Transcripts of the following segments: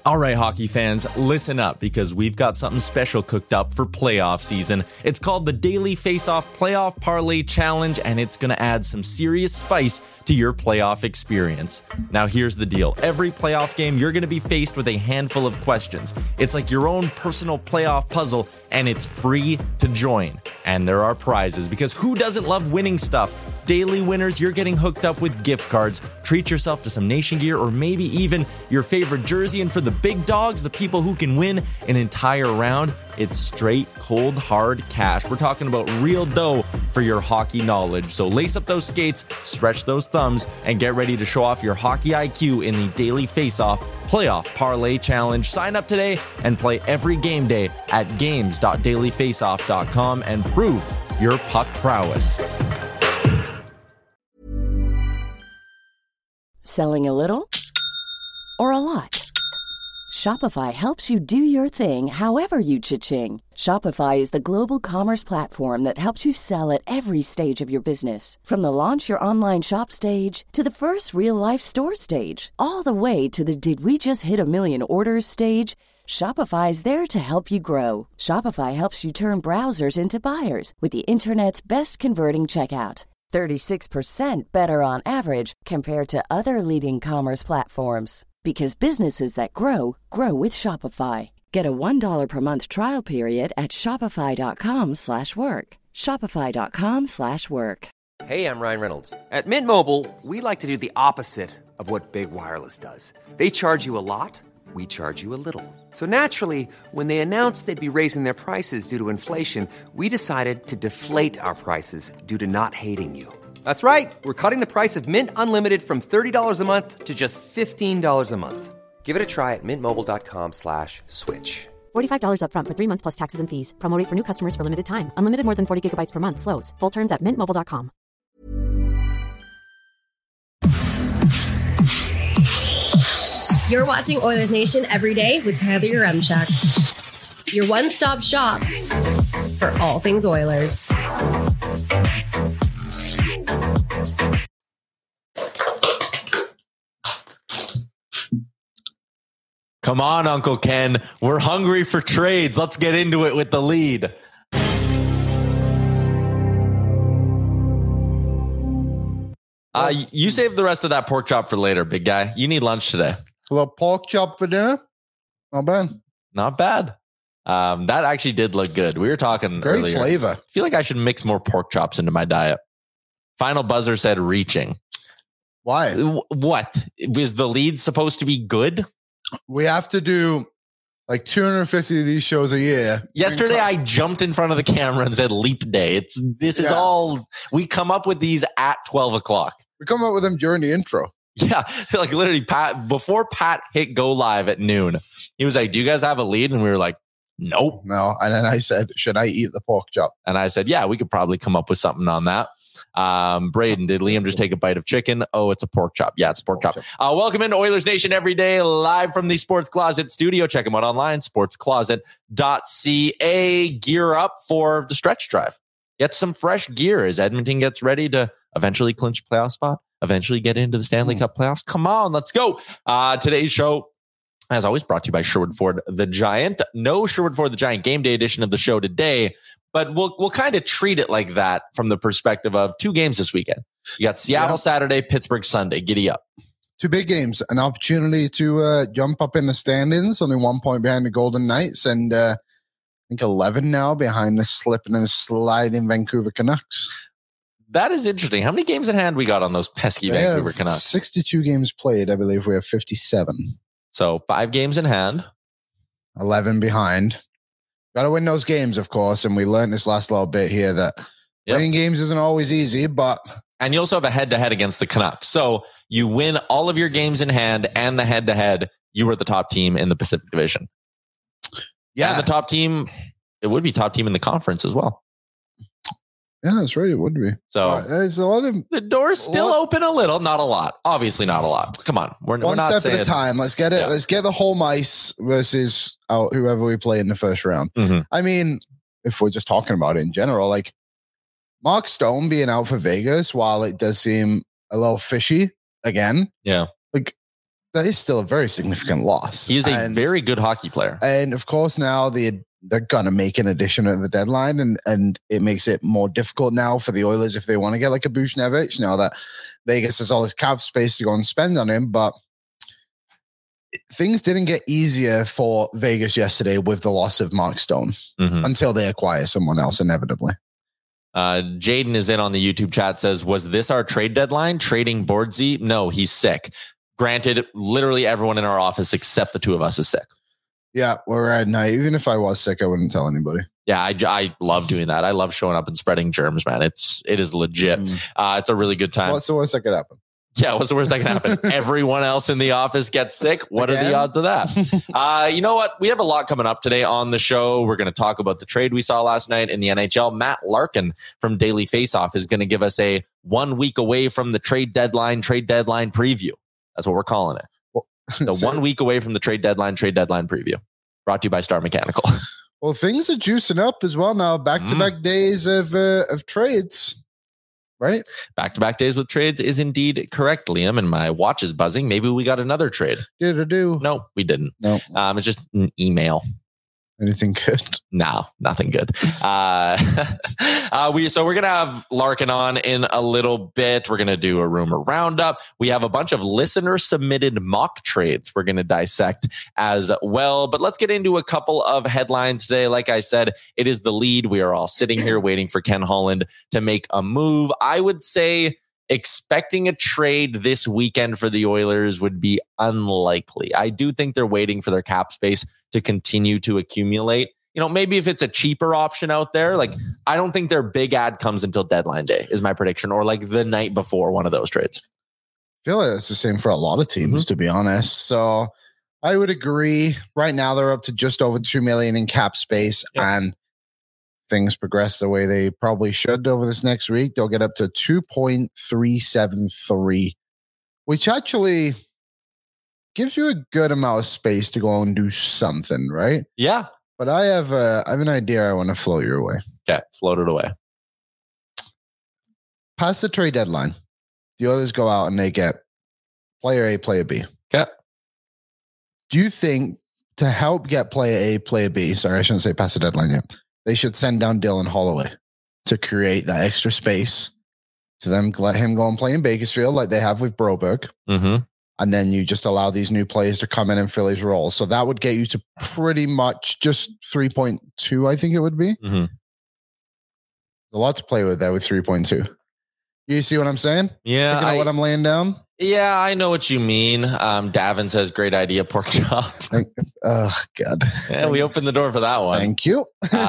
All right, hockey fans, listen up because we've got something special cooked up for playoff season. It's called the Daily Faceoff Playoff Parlay Challenge, and it's going to add some serious spice to your playoff experience. Now, here's the deal. Every playoff game, you're going to be faced with a handful of questions. It's like your own personal playoff puzzle, and it's free to join. And there are prizes, because who doesn't love winning stuff? Daily winners, you're getting hooked up with gift cards. Treat yourself to some Nation gear or maybe even your favorite jersey. And for the big dogs, the people who can win an entire round, it's straight, cold, hard cash. We're talking about real dough for your hockey knowledge. So lace up those skates, stretch those thumbs, and get ready to show off your hockey IQ in the Daily Faceoff Playoff Parlay Challenge. Sign up today and play every game day at games.dailyfaceoff.com and prove your puck prowess. Selling a little or a lot? Shopify helps you do your thing however you cha-ching. Shopify is the global commerce platform that helps you sell at every stage of your business. From the launch your online shop stage to the first real-life store stage, all the way to the did we just hit a million orders stage. Shopify is there to help you grow. Shopify helps you turn browsers into buyers with the internet's best converting checkout. 36% better on average compared to other leading commerce platforms. Because businesses that grow, grow with Shopify. Get a $1 per month trial period at shopify.com/work. Shopify.com/work. Hey, I'm Ryan Reynolds. At Mint Mobile, we like to do the opposite of what Big Wireless does. They charge you a lot, we charge you a little. So naturally, when they announced they'd be raising their prices due to inflation, we decided to deflate our prices due to not hating you. That's right. We're cutting the price of Mint Unlimited from $30 a month to just $15 a month. Give it a try at mintmobile.com/switch. $45 up front for 3 months plus taxes and fees. Promo rate for new customers for limited time. Unlimited more than 40 gigabytes per month. Slows full terms at mintmobile.com. You're watching Oilers Nation every day with Tyler Yaremchuk. Your one-stop shop for all things Oilers. Come on, Uncle Ken. We're hungry for trades. Let's get into it with the lead. You save the rest of that pork chop for later, big guy. You need lunch today. A little pork chop for dinner? Not bad. Not bad. That actually did look good. We were talking Great earlier. flavor. I feel like I should mix more pork chops into my diet. Final buzzer said reaching. Why? What? Was the lead supposed to be good? We have to do like 250 of these shows a year. Yesterday, I jumped in front of the camera and said leap day. This is all, we come up with these at 12 o'clock. We come up with them during the intro. Yeah. Like literally before Pat hit go live at noon, he was like, do you guys have a lead? And we were like, nope. No. And then I said, should I eat the pork chop? And I said, yeah, we could probably come up with something on that. Braden, did Liam just take a bite of chicken? Oh, it's a pork chop. Yeah, it's a pork chop. Welcome into Oilers Nation every day, live from the Sports Closet studio. Check them out online, sportscloset.ca. Gear up for the stretch drive. Get some fresh gear as Edmonton gets ready to eventually clinch a playoff spot, eventually get into the Stanley Cup playoffs. Come on, let's go. Today's show, as always, brought to you by Sherwood Ford the Giant. No Sherwood Ford the Giant game day edition of the show today, but we'll kind of treat it like that from the perspective of 2 games this weekend. You got Seattle Saturday, Pittsburgh Sunday. Giddy up. 2 big games, an opportunity to jump up in the standings, only 1 point behind the Golden Knights, and I think 11 now behind the slipping and sliding Vancouver Canucks. That is interesting. How many games in hand we got on those pesky Vancouver Canucks? 62 games played. I believe we have 57. So 5 games in hand. 11 behind. Got to win those games, of course. And we learned this last little bit here that winning games isn't always easy, but... And you also have a head-to-head against the Canucks. So you win all of your games in hand and the head-to-head. You were the top team in the Pacific Division. Yeah. And the top team, it would be top team in the conference as well. Yeah, that's right. It would be. So there's a lot of... The door's still open a little. Not a lot. Obviously not a lot. Come on. We're One not step saying, at a time. Let's get it. Yeah. Let's get the home ice versus whoever we play in the first round. Mm-hmm. I mean, if we're just talking about it in general, like Mark Stone being out for Vegas, while it does seem a little fishy again. Yeah. Like that is still a very significant loss. He is a very good hockey player. And of course, now they're going to make an addition at the deadline, and it makes it more difficult now for the Oilers if they want to get like a Buchnevich, now that Vegas has all this cap space to go and spend on him. But things didn't get easier for Vegas yesterday with the loss of Mark Stone until they acquire someone else, inevitably. Jaden is in on the YouTube chat, says, was this our trade deadline? Trading Bordsey? No, he's sick. Granted, literally everyone in our office except the two of us is sick. Yeah, we're at night. Even if I was sick, I wouldn't tell anybody. Yeah, I love doing that. I love showing up and spreading germs, man. It is legit. It's a really good time. What's the worst that could happen? Yeah, what's the worst that can happen? Everyone else in the office gets sick. What are the odds of that? You know what? We have a lot coming up today on the show. We're going to talk about the trade we saw last night in the NHL. Matt Larkin from Daily Faceoff is going to give us a 1 week away from the trade deadline preview. That's what we're calling it. The 1 week away from the trade deadline preview. Brought to you by Star Mechanical. Well, things are juicing up as well now. Back-to-back days of trades. Right? Back-to-back days with trades is indeed correct, Liam, and my watch is buzzing. Maybe we got another trade. Did or do? No, we didn't. No. It's just an email. Anything good? No, nothing good. So we're going to have Larkin on in a little bit. We're going to do a rumor roundup. We have a bunch of listener submitted mock trades we're going to dissect as well. But let's get into a couple of headlines today. Like I said, it is the lead. We are all sitting here waiting for Ken Holland to make a move. I would say expecting a trade this weekend for the Oilers would be unlikely. I do think they're waiting for their cap space to continue to accumulate. You know, maybe if it's a cheaper option out there, like I don't think their big ad comes until deadline day is my prediction, or like the night before one of those trades. I feel like it's the same for a lot of teams, to be honest. So I would agree. Right now, they're up to just over $2 million in cap space, and things progress the way they probably should over this next week. They'll get up to 2.373, which actually gives you a good amount of space to go and do something, right? Yeah. But I have an idea I want to float your way. Okay, float it away. Past the trade deadline, the Oilers go out and they get player A, player B. Okay. Do you think to help get player A, player B, sorry, I shouldn't say past the deadline yet, they should send down Dylan Holloway to create that extra space to them, let him go and play in Bakersfield like they have with Broberg. And then you just allow these new players to come in and fill his role. So that would get you to pretty much just 3.2, I think it would be. A lot to play with there with 3.2. You see what I'm saying? Yeah. You know what I'm laying down? Yeah, I know what you mean. Davin says, great idea, pork chop. Oh, God. Yeah, we opened the door for that one. Thank you.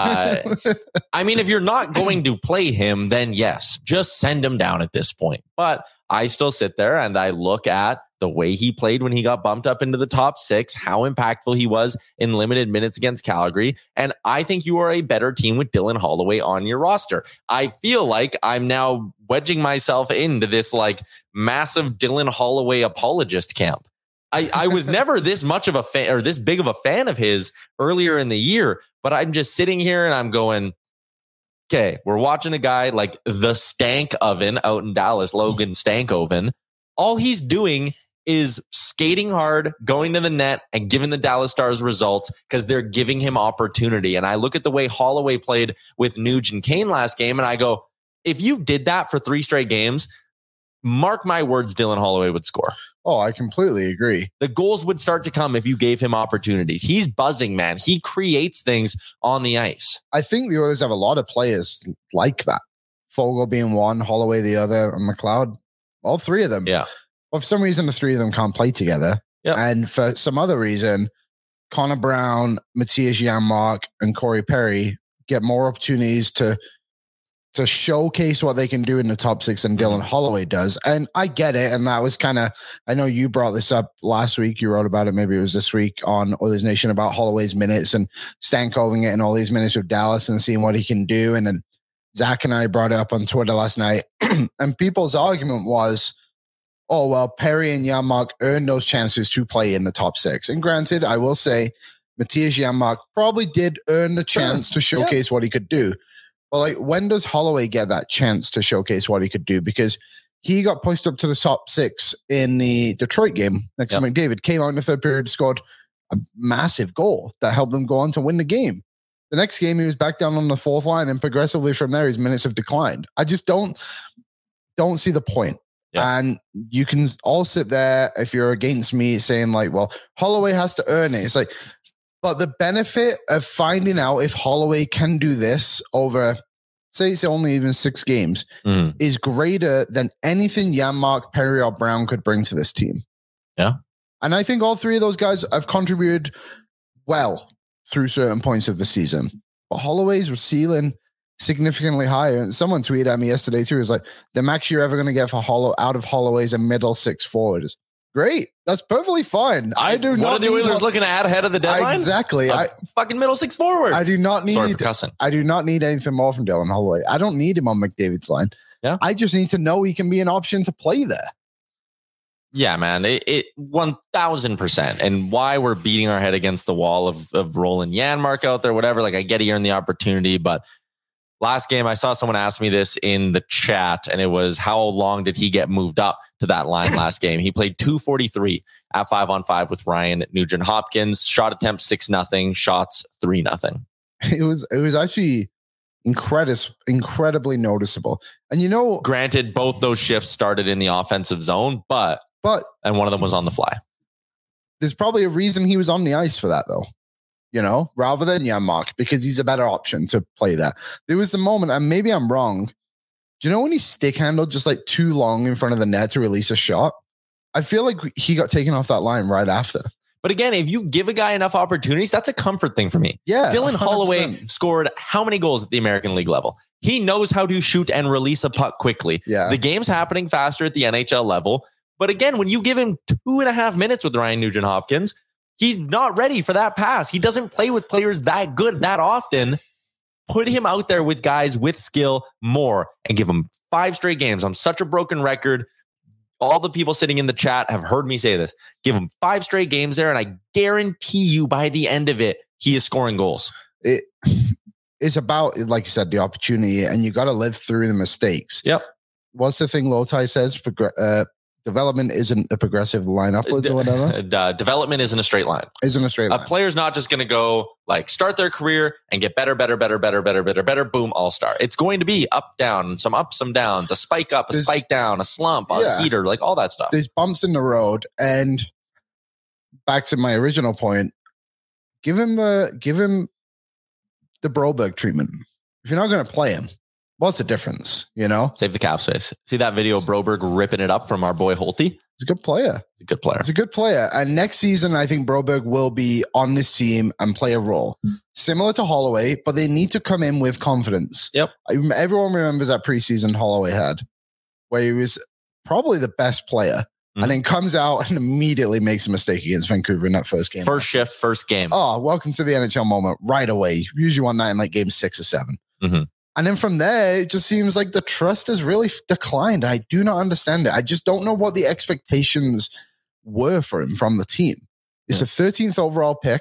I mean, if you're not going to play him, then yes, just send him down at this point. But I still sit there and I look at the way he played when he got bumped up into the top 6, how impactful he was in limited minutes against Calgary. And I think you are a better team with Dylan Holloway on your roster. I feel like I'm now wedging myself into this like massive Dylan Holloway apologist camp. I was never this much of a fan or this big of a fan of his earlier in the year, but I'm just sitting here and I'm going, okay, we're watching a guy like the Stank Oven out in Dallas, Logan Stankoven. All he's doing is skating hard, going to the net, and giving the Dallas Stars results because they're giving him opportunity. And I look at the way Holloway played with Nuge and Kane last game, and I go, if you did that for 3 straight games, mark my words, Dylan Holloway would score. Oh, I completely agree. The goals would start to come if you gave him opportunities. He's buzzing, man. He creates things on the ice. I think the Oilers have a lot of players like that. Fogle being one, Holloway the other, and McLeod. All 3 of them. Yeah. Well, for some reason, the 3 of them can't play together. Yep. And for some other reason, Connor Brown, Matthias Janmark, and Corey Perry get more opportunities to showcase what they can do in the top 6 than Dylan Holloway does. And I get it. And that was kind of, I know you brought this up last week. You wrote about it. Maybe it was this week on Oilers Nation about Holloway's minutes and Stankoven getting all these minutes with Dallas and seeing what he can do. And then Zach and I brought it up on Twitter last night. And people's argument was, oh, well, Perry and Janmark earned those chances to play in the top 6. And granted, I will say Matthias Janmark probably did earn the chance to showcase what he could do. But like, when does Holloway get that chance to showcase what he could do? Because he got pushed up to the top 6 in the Detroit game next to McDavid. Came out in the third period, scored a massive goal that helped them go on to win the game. The next game, he was back down on the 4th line, and progressively from there, his minutes have declined. I just don't see the point. Yeah. And you can all sit there if you're against me saying like, well, Holloway has to earn it. It's like, but the benefit of finding out if Holloway can do this over, say it's only even 6 games, is greater than anything Janmark, Perry, or Brown could bring to this team. Yeah. And I think all 3 of those guys have contributed well through certain points of the season. But Holloway's ceiling significantly higher. And someone tweeted at me yesterday too, is like, the max you're ever going to get for out of Holloway is a middle 6 forward. Great. That's perfectly fine. I do not. What are the Oilers looking to add ahead of the deadline? Exactly. Fucking middle 6 forward. I do not need. Sorry for cussing. I do not need anything more from Dylan Holloway. I don't need him on McDavid's line. Yeah. I just need to know he can be an option to play there. Yeah, man. It 1000%. And why we're beating our head against the wall of rolling Janmark out there, whatever. Like, I get he earned the opportunity, but last game, I saw someone ask me this in the chat, and it was, how long did he get moved up to that line last game? He played 243 at 5-on-5 with Ryan Nugent-Hopkins. Shot attempts 6-0, shots 3-0. It was actually incredibly noticeable. And you know, granted, both those shifts started in the offensive zone, but and one of them was on the fly. There's probably a reason he was on the ice for that, though. You know, rather than Janmark, because he's a better option to play that. There was the moment, and maybe I'm wrong. Do you know when he stick handled just like too long in front of the net to release a shot? I feel like he got taken off that line right after. But again, if you give a guy enough opportunities, that's a comfort thing for me. Yeah, Dylan 100%. Holloway scored how many goals at the American League level? He knows how to shoot and release a puck quickly. Yeah. The game's happening faster at the NHL level. But again, when you give him 2.5 minutes with Ryan Nugent-Hopkins, he's not ready for that pass. He doesn't play with players that good that often. Put him out there with guys with skill more and give him 5 straight games. I'm such a broken record. All the people sitting in the chat have heard me say this. Give him 5 straight games there, and I guarantee you by the end of it, he is scoring goals. It's about, like you said, the opportunity, and you got to live through the mistakes. Yep. What's the thing Lotai says? Development isn't a progressive line upwards or whatever. Development isn't a straight line. Isn't a straight line. A player's not just going to go like start their career and get better. Boom, all-star. It's going to be up, down, some ups, some downs, a spike up, a spike down, a slump, a heater, like all that stuff. There's bumps in the road. And back to my original point, give him the Broberg treatment. If you're not going to play him, what's the difference, you know? Save the cap space. See that video of Broberg ripping it up from our boy Holtby? He's a good player. He's a good player. And next season, I think Broberg will be on this team and play a role. Similar to Holloway, but they need to come in with confidence. Yep. Everyone remembers that preseason Holloway had, where he was probably the best player. And then comes out and immediately makes a mistake against Vancouver in that first game. First shift, first game. Oh, welcome to the NHL moment right away. You usually want that in like game 6 or 7. Mm-hmm. And then from there, it just seems like the trust has really declined. I do not understand it. I just don't know what the expectations were for him from the team. It's a 13th overall pick.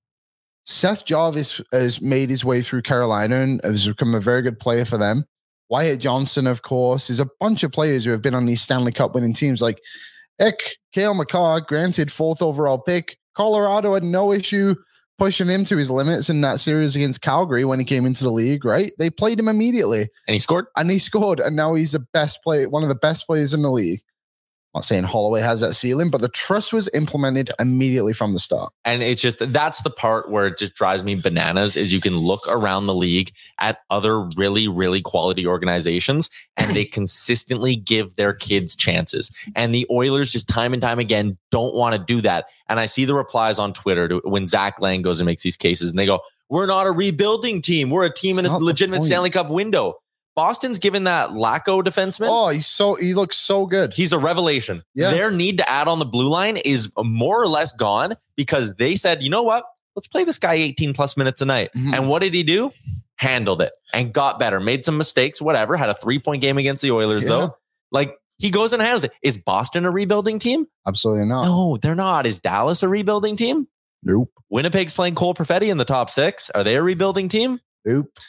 Seth Jarvis has made his way through Carolina and has become a very good player for them. Wyatt Johnston, of course. There's a bunch of players who have been on these Stanley Cup winning teams like Cale Makar, granted 4th overall pick. Colorado had no issue pushing him to his limits in that series against Calgary when he came into the league, right? They played him immediately. And he scored? And now he's the best player, one of the best players in the league. I'm not saying Holloway has that ceiling, but the trust was implemented immediately from the start. And it's just, that's the part where it just drives me bananas is you can look around the league at other really, really quality organizations and they consistently give their kids chances. And the Oilers just time and time again don't want to do that. And I see the replies on Twitter when Zach Lang goes and makes these cases and they go, we're not a rebuilding team. We're a team in a legitimate Stanley Cup window. Boston's given that Lacko defenseman. Oh, he looks so good. He's a revelation. Yeah. Their need to add on the blue line is more or less gone because they said, you know what? Let's play this guy 18 plus minutes a night. Mm-hmm. And what did he do? Handled it and got better. Made some mistakes, whatever. Had a 3-point game against the Oilers though. Like he goes and handles it. Is Boston a rebuilding team? Absolutely not. No, they're not. Is Dallas a rebuilding team? Nope. Winnipeg's playing Cole Perfetti in the top 6. Are they a rebuilding team? Nope.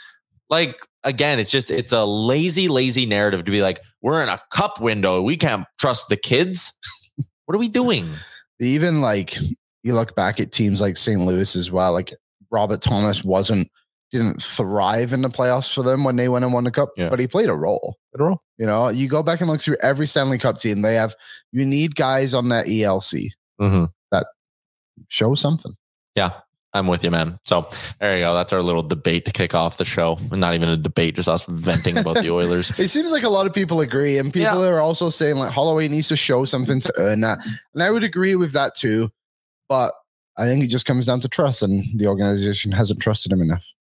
Like, again, it's a lazy narrative to be like, we're in a cup window. We can't trust the kids. What are we doing? Even like you look back at teams like St. Louis as well, like Robert Thomas didn't thrive in the playoffs for them when they went and won the cup, but he played a role. You know, you go back and look through every Stanley Cup team, you need guys on that ELC that show something. Yeah, I'm with you, man. So there you go. That's our little debate to kick off the show. Not even a debate, just us venting about the Oilers. It seems like a lot of people agree, and people are also saying like Holloway needs to show something to earn that. And I would agree with that too, but I think it just comes down to trust, and the organization hasn't trusted him enough.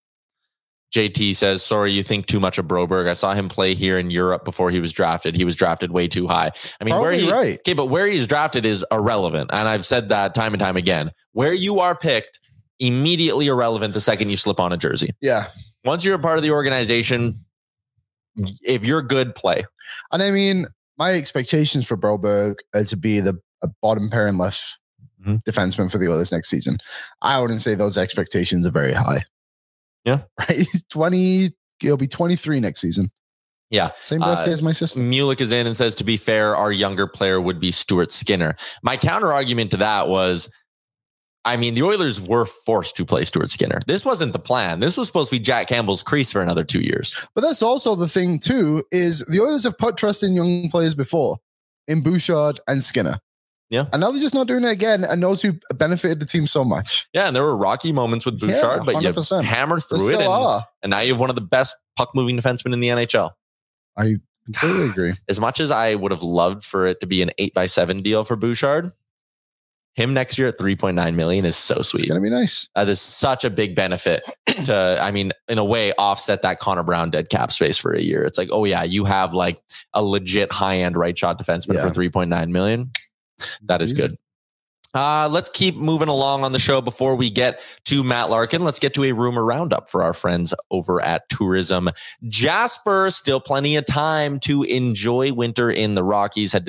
JT says, sorry, you think too much of Broberg. I saw him play here in Europe before he was drafted. He was drafted way too high. I mean, okay, but where he's drafted is irrelevant. And I've said that time and time again. Where you are picked, immediately irrelevant the second you slip on a jersey. Yeah. Once you're a part of the organization, if you're good, play. And I mean, my expectations for Broberg is to be a bottom pair and left defenseman for the Oilers next season. I wouldn't say those expectations are very high. Yeah. Right. He'll be 23 next season. Yeah. Same birthday as my sister. Mulick is in and says, to be fair, our younger player would be Stuart Skinner. My counter argument to that was, I mean, the Oilers were forced to play Stuart Skinner. This wasn't the plan. This was supposed to be Jack Campbell's crease for another 2 years. But that's also the thing too, is the Oilers have put trust in young players before, in Bouchard and Skinner. Yeah. And now they're just not doing it again. And those who benefited the team so much. Yeah. And there were rocky moments with Bouchard, but you hammer through it. And now you have one of the best puck moving defensemen in the NHL. I completely agree. As much as I would have loved for it to be an 8x7 deal for Bouchard, him next year at $3.9 million is so sweet. It's going to be nice. That is such a big benefit to, I mean, in a way, offset that Connor Brown dead cap space for a year. It's like, oh yeah, you have like a legit high-end right shot defenseman for $3.9 million. That is good. Let's keep moving along on the show before we get to Matt Larkin. Let's get to a rumor roundup for our friends over at Tourism Jasper. Still plenty of time to enjoy winter in the Rockies. Head to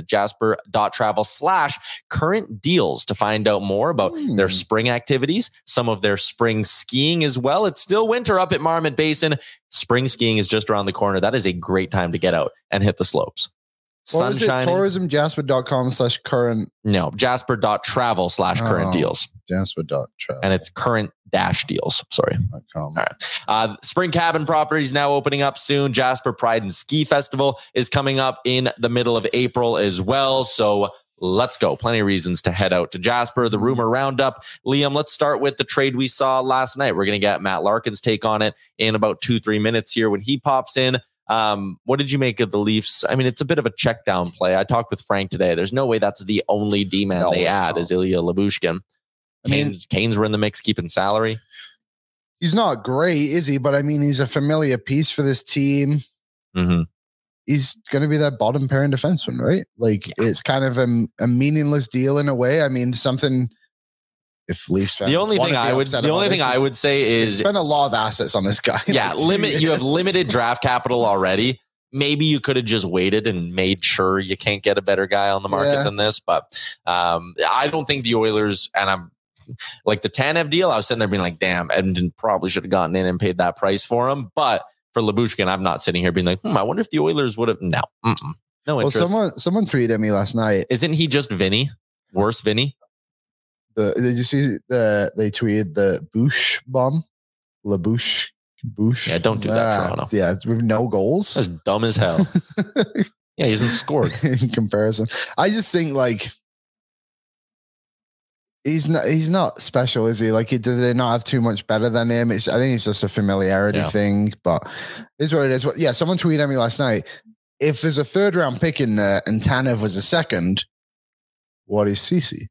jasper.travel/current deals to find out more about their spring activities, some of their spring skiing as well. It's still winter up at Marmot Basin. Spring skiing is just around the corner. That is a great time to get out and hit the slopes. What is it? tourismjasper.com/current? No, jasper.travel/current deals. Jasper.travel. And it's current -deals. Sorry. All right. Spring cabin properties now opening up soon. Jasper Pride and Ski Festival is coming up in the middle of April as well. So let's go. Plenty of reasons to head out to Jasper. The rumor roundup. Liam, let's start with the trade we saw last night. We're going to get Matt Larkin's take on it in about 2-3 minutes here when he pops in. What did you make of the Leafs? I mean, it's a bit of a check down play. I talked with Frank today. There's no way that's the only D-man they add is Ilya Lyubushkin. Canes were in the mix, keeping salary. He's not great, is he? But I mean, he's a familiar piece for this team. Mm-hmm. He's going to be that bottom pairing defenseman, right? Like it's kind of a meaningless deal in a way. I mean, something. If Leafs fans the only thing I would say is spend a lot of assets on this guy. Yeah, you have limited draft capital already. Maybe you could have just waited and made sure you can't get a better guy on the market than this. But I don't think the Oilers, and I'm like the Tanev deal, I was sitting there being like, damn, Edmonton probably should have gotten in and paid that price for him. But for Lyubushkin, I'm not sitting here being like, I wonder if the Oilers would have. No interest. Well, someone tweeted at me last night. Isn't he just Vinny? Worse Vinny? Did you see they tweeted the Bush bomb? Bush. Yeah, don't do that, Toronto. Yeah, with no goals. That's dumb as hell. Yeah, he hasn't scored. In comparison. I just think like he's not special, is he? Like did they not have too much better than him? I think it's just a familiarity thing, but it's what it is. Yeah, someone tweeted at me last night. If there's a 3rd round pick in there and Tanev was a 2nd, what is Ceci?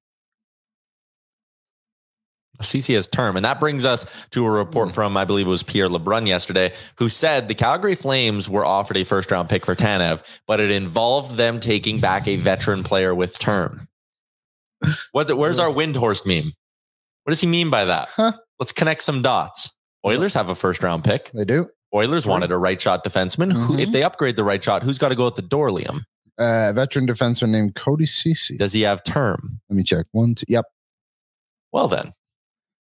Ceci has term. And that brings us to a report from, I believe it was Pierre LeBrun yesterday, who said the Calgary Flames were offered a 1st round pick for Tanev, but it involved them taking back a veteran player with term. Where's our Windhorst meme? What does he mean by that? Let's connect some dots. Oilers have a 1st round pick. They do. Oilers wanted a right shot defenseman. Who, if they upgrade the right shot, who's got to go at the door, Liam? Veteran defenseman named Cody Ceci. Does he have term? Let me check. 1, 2. Yep. Well then.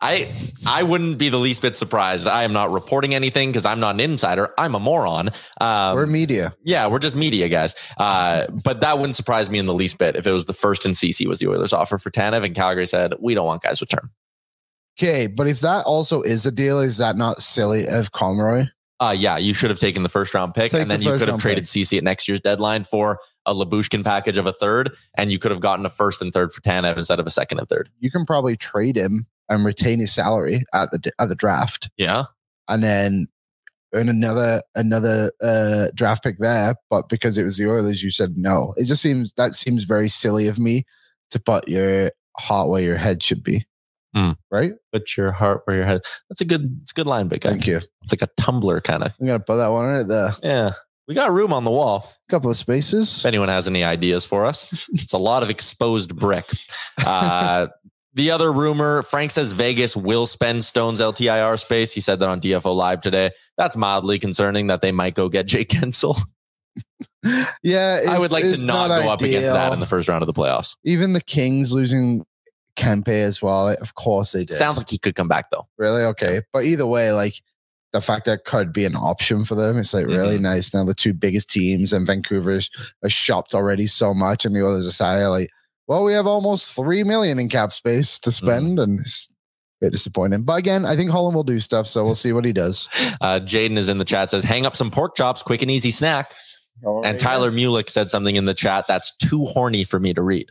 I wouldn't be the least bit surprised. I am not reporting anything because I'm not an insider. I'm a moron. We're media. Yeah, we're just media guys. But that wouldn't surprise me in the least bit if it was the first in CC was the Oilers offer for Tanev, and Calgary said, we don't want guys with term. Okay, but if that also is a deal, is that not silly of Conroy? Yeah, you should have taken the first round pick, and then you could have traded CC at next year's deadline for a Lyubushkin package of a third, and you could have gotten a first and third for Tanev instead of a second and third. You can probably trade him and retain his salary at the draft. Yeah, and then earn another draft pick there. But because it was the Oilers, you said no. It just seems very silly of me to put your heart where your head should be. Right? Put your heart where your head. It's a good line, big guy. Thank you. It's like a Tumblr kind of. I'm gonna put that one right there. Yeah, we got room on the wall. A couple of spaces. If anyone has any ideas for us, it's a lot of exposed brick. The other rumor, Frank says Vegas will spend Stone's LTIR space. He said that on DFO Live today. That's mildly concerning that they might go get Jake Gensel. Yeah, I would like to not go up against that in the first round of the playoffs. Even the Kings losing Kempe as well. Of course they did. Sounds like he could come back though. Really? Okay. Yeah. But either way, like the fact that could be an option for them, it's like really nice. Now the two biggest teams and Vancouver's are shopped already so much, and the others are like, well, we have almost $3 million in cap space to spend, and it's a bit disappointing. But again, I think Holland will do stuff, so we'll see what he does. Jaden is in the chat, says, hang up some pork chops, quick and easy snack. And Tyler Mulick said something in the chat that's too horny for me to read.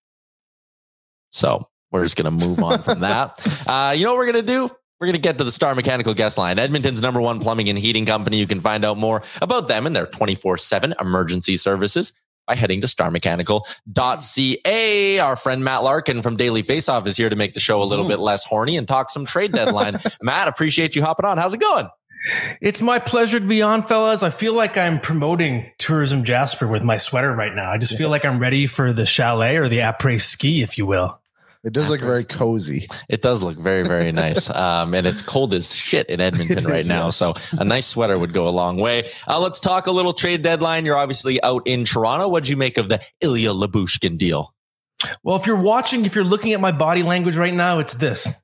So we're just going to move on from that. You know what we're going to do? We're going to get to the Star Mechanical guest line, Edmonton's #1 plumbing and heating company. You can find out more about them and their 24/7 emergency services by heading to starmechanical.ca. Our friend Matt Larkin from Daily Faceoff is here to make the show a little bit less horny and talk some trade deadline. Matt, appreciate you hopping on. How's it going? It's my pleasure to be on, fellas. I feel like I'm promoting Tourism Jasper with my sweater right now. I just feel like I'm ready for the chalet or the après ski, if you will. It does look very cozy. It does look very, very nice. And it's cold as shit in Edmonton right now. Yes. So a nice sweater would go a long way. Let's talk a little trade deadline. You're obviously out in Toronto. What'd you make of the Ilya Lyubushkin deal? Well, if you're looking at my body language right now, it's this.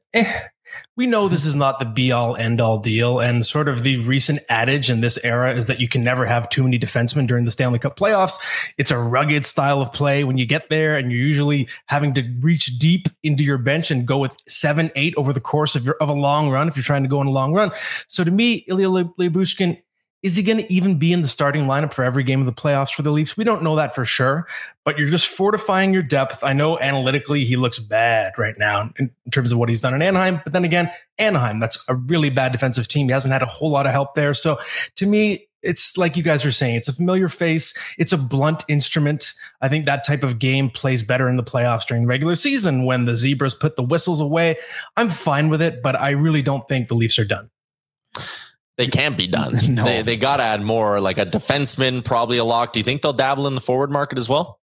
We know this is not the be-all, end-all deal, and sort of the recent adage in this era is that you can never have too many defensemen during the Stanley Cup playoffs. It's a rugged style of play when you get there, and you're usually having to reach deep into your bench and go with 7, 8 over the course of a long run if you're trying to go on a long run. So to me, Ilya Lyubushkin, is he going to even be in the starting lineup for every game of the playoffs for the Leafs? We don't know that for sure, but you're just fortifying your depth. I know analytically he looks bad right now in terms of what he's done in Anaheim, but then again, Anaheim, that's a really bad defensive team. He hasn't had a whole lot of help there. So to me, it's like you guys are saying, it's a familiar face. It's a blunt instrument. I think that type of game plays better in the playoffs during the regular season when the Zebras put the whistles away. I'm fine with it, but I really don't think the Leafs are done. They can't be done. No. They got to add more, like a defenseman, probably a lock. Do you think they'll dabble in the forward market as well?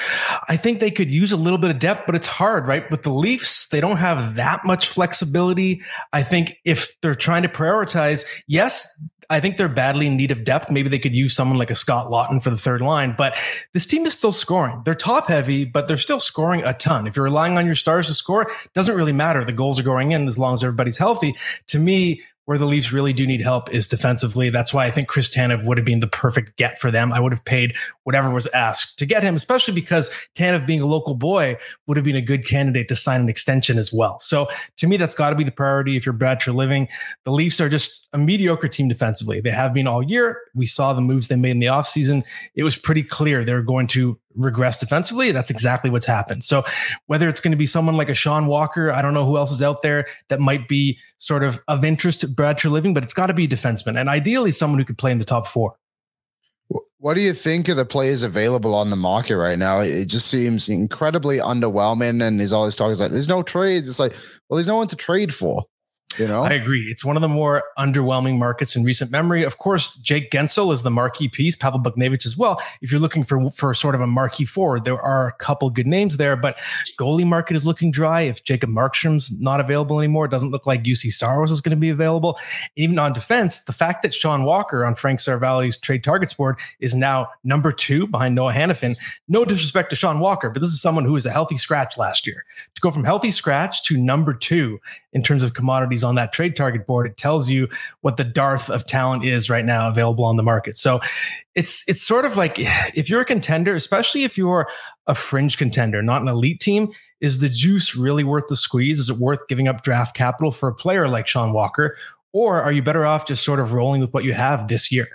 I think they could use a little bit of depth, but it's hard, right? With the Leafs, they don't have that much flexibility. I think if they're trying to prioritize, yes, I think they're badly in need of depth. Maybe they could use someone like a Scott Lawton for the third line, but this team is still scoring. They're top heavy, but they're still scoring a ton. If you're relying on your stars to score, it doesn't really matter. The goals are going in as long as everybody's healthy. To me, where the Leafs really do need help is defensively. That's why I think Chris Tanev would have been the perfect get for them. I would have paid whatever was asked to get him, especially because Tanev, being a local boy, would have been a good candidate to sign an extension as well. So to me, that's got to be the priority if you're Brad Treliving. The Leafs are just a mediocre team defensively. They have been all year. We saw the moves they made in the offseason. It was pretty clear they're going to regress defensively. That's exactly what's happened. So whether it's going to be someone like a Sean Walker, I don't know who else is out there that might be sort of interest to Brad Treliving, but it's got to be a defenseman and ideally someone who could play in the top 4. What do you think of the players available on the market right now? It just seems incredibly underwhelming, and there's all this talk is like, there's no trades. It's like, well, there's no one to trade for. I agree. It's one of the more underwhelming markets in recent memory. Of course, Jake Gensel is the marquee piece, Pavel Buchnevich as well. If you're looking for sort of a marquee forward, there are a couple good names there, but goalie market is looking dry. If Jacob Markstrom's not available anymore, it doesn't look like UC Saros is going to be available. Even on defense, the fact that Sean Walker on Frank Saravalli's trade targets board is now number 2 behind Noah Hannafin. No disrespect to Sean Walker, but this is someone who was a healthy scratch last year. To go from healthy scratch to number 2 in terms of commodities on that trade target board, it tells you what the dearth of talent is right now available on the market. So it's sort of like, if you're a contender, especially if you're a fringe contender, not an elite team, is the juice really worth the squeeze? Is it worth giving up draft capital for a player like Sean Walker? Or are you better off just sort of rolling with what you have this year?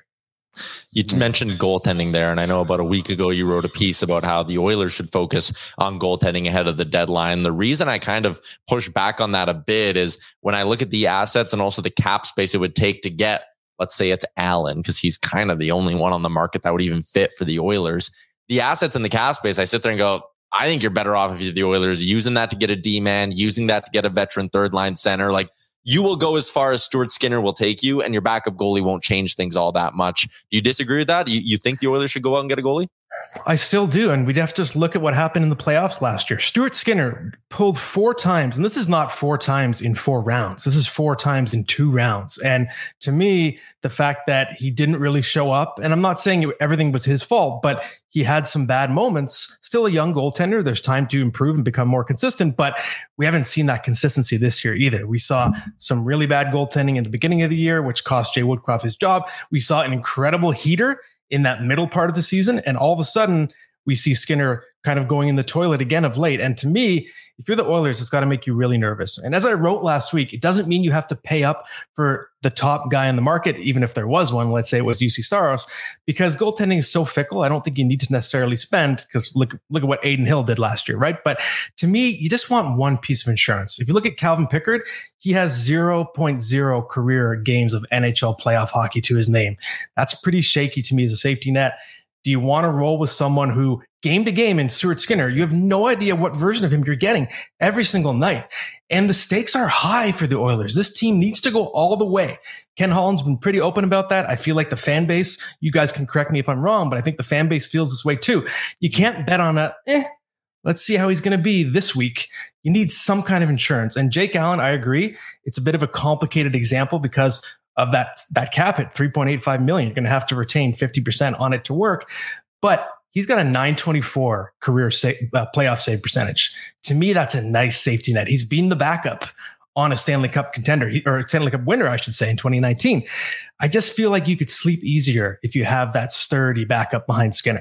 You mentioned goaltending there, and I know about a week ago you wrote a piece about how the Oilers should focus on goaltending ahead of the deadline. The reason I kind of push back on that a bit is when I look at the assets and also the cap space it would take to get, let's say it's Allen, because he's kind of the only one on the market that would even fit for the Oilers. The assets in the cap space, I sit there and go, I think you're better off if you're the Oilers using that to get a D-man, using that to get a veteran third line center. Like, you will go as far as Stuart Skinner will take you, and your backup goalie won't change things all that much. Do you disagree with that? You think the Oilers should go out and get a goalie? I still do. And we'd have to just look at what happened in the playoffs last year. Stuart Skinner pulled 4 times, and this is not 4 times in 4 rounds. This is 4 times in 2 rounds. And to me, the fact that he didn't really show up, and I'm not saying everything was his fault, but he had some bad moments. Still a young goaltender. There's time to improve and become more consistent, but we haven't seen that consistency this year either. We saw some really bad goaltending in the beginning of the year, which cost Jay Woodcroft his job. We saw an incredible heater in that middle part of the season. And all of a sudden we see Skinner kind of going in the toilet again of late. And to me, if you're the Oilers, it's got to make you really nervous. And as I wrote last week, it doesn't mean you have to pay up for the top guy in the market, even if there was one. Let's say it was UC Saros, because goaltending is so fickle. I don't think you need to necessarily spend, because look at what Aiden Hill did last year, right? But to me, you just want one piece of insurance. If you look at Calvin Pickard, he has 0.0 career games of NHL playoff hockey to his name. That's pretty shaky to me as a safety net. Do you want to roll with someone who game to game in Stuart Skinner, you have no idea what version of him you're getting every single night? And the stakes are high for the Oilers. This team needs to go all the way. Ken Holland's been pretty open about that. I feel like the fan base, you guys can correct me if I'm wrong, but I think the fan base feels this way too. You can't bet on let's see how he's going to be this week. You need some kind of insurance. And Jake Allen, I agree. It's a bit of a complicated example because of that cap hit, $3.85 million. You're going to have to retain 50% on it to work. But he's got a .924 career playoff save percentage. To me, that's a nice safety net. He's been the backup on a Stanley Cup contender, or Stanley Cup winner, I should say, in 2019. I just feel like you could sleep easier if you have that sturdy backup behind Skinner.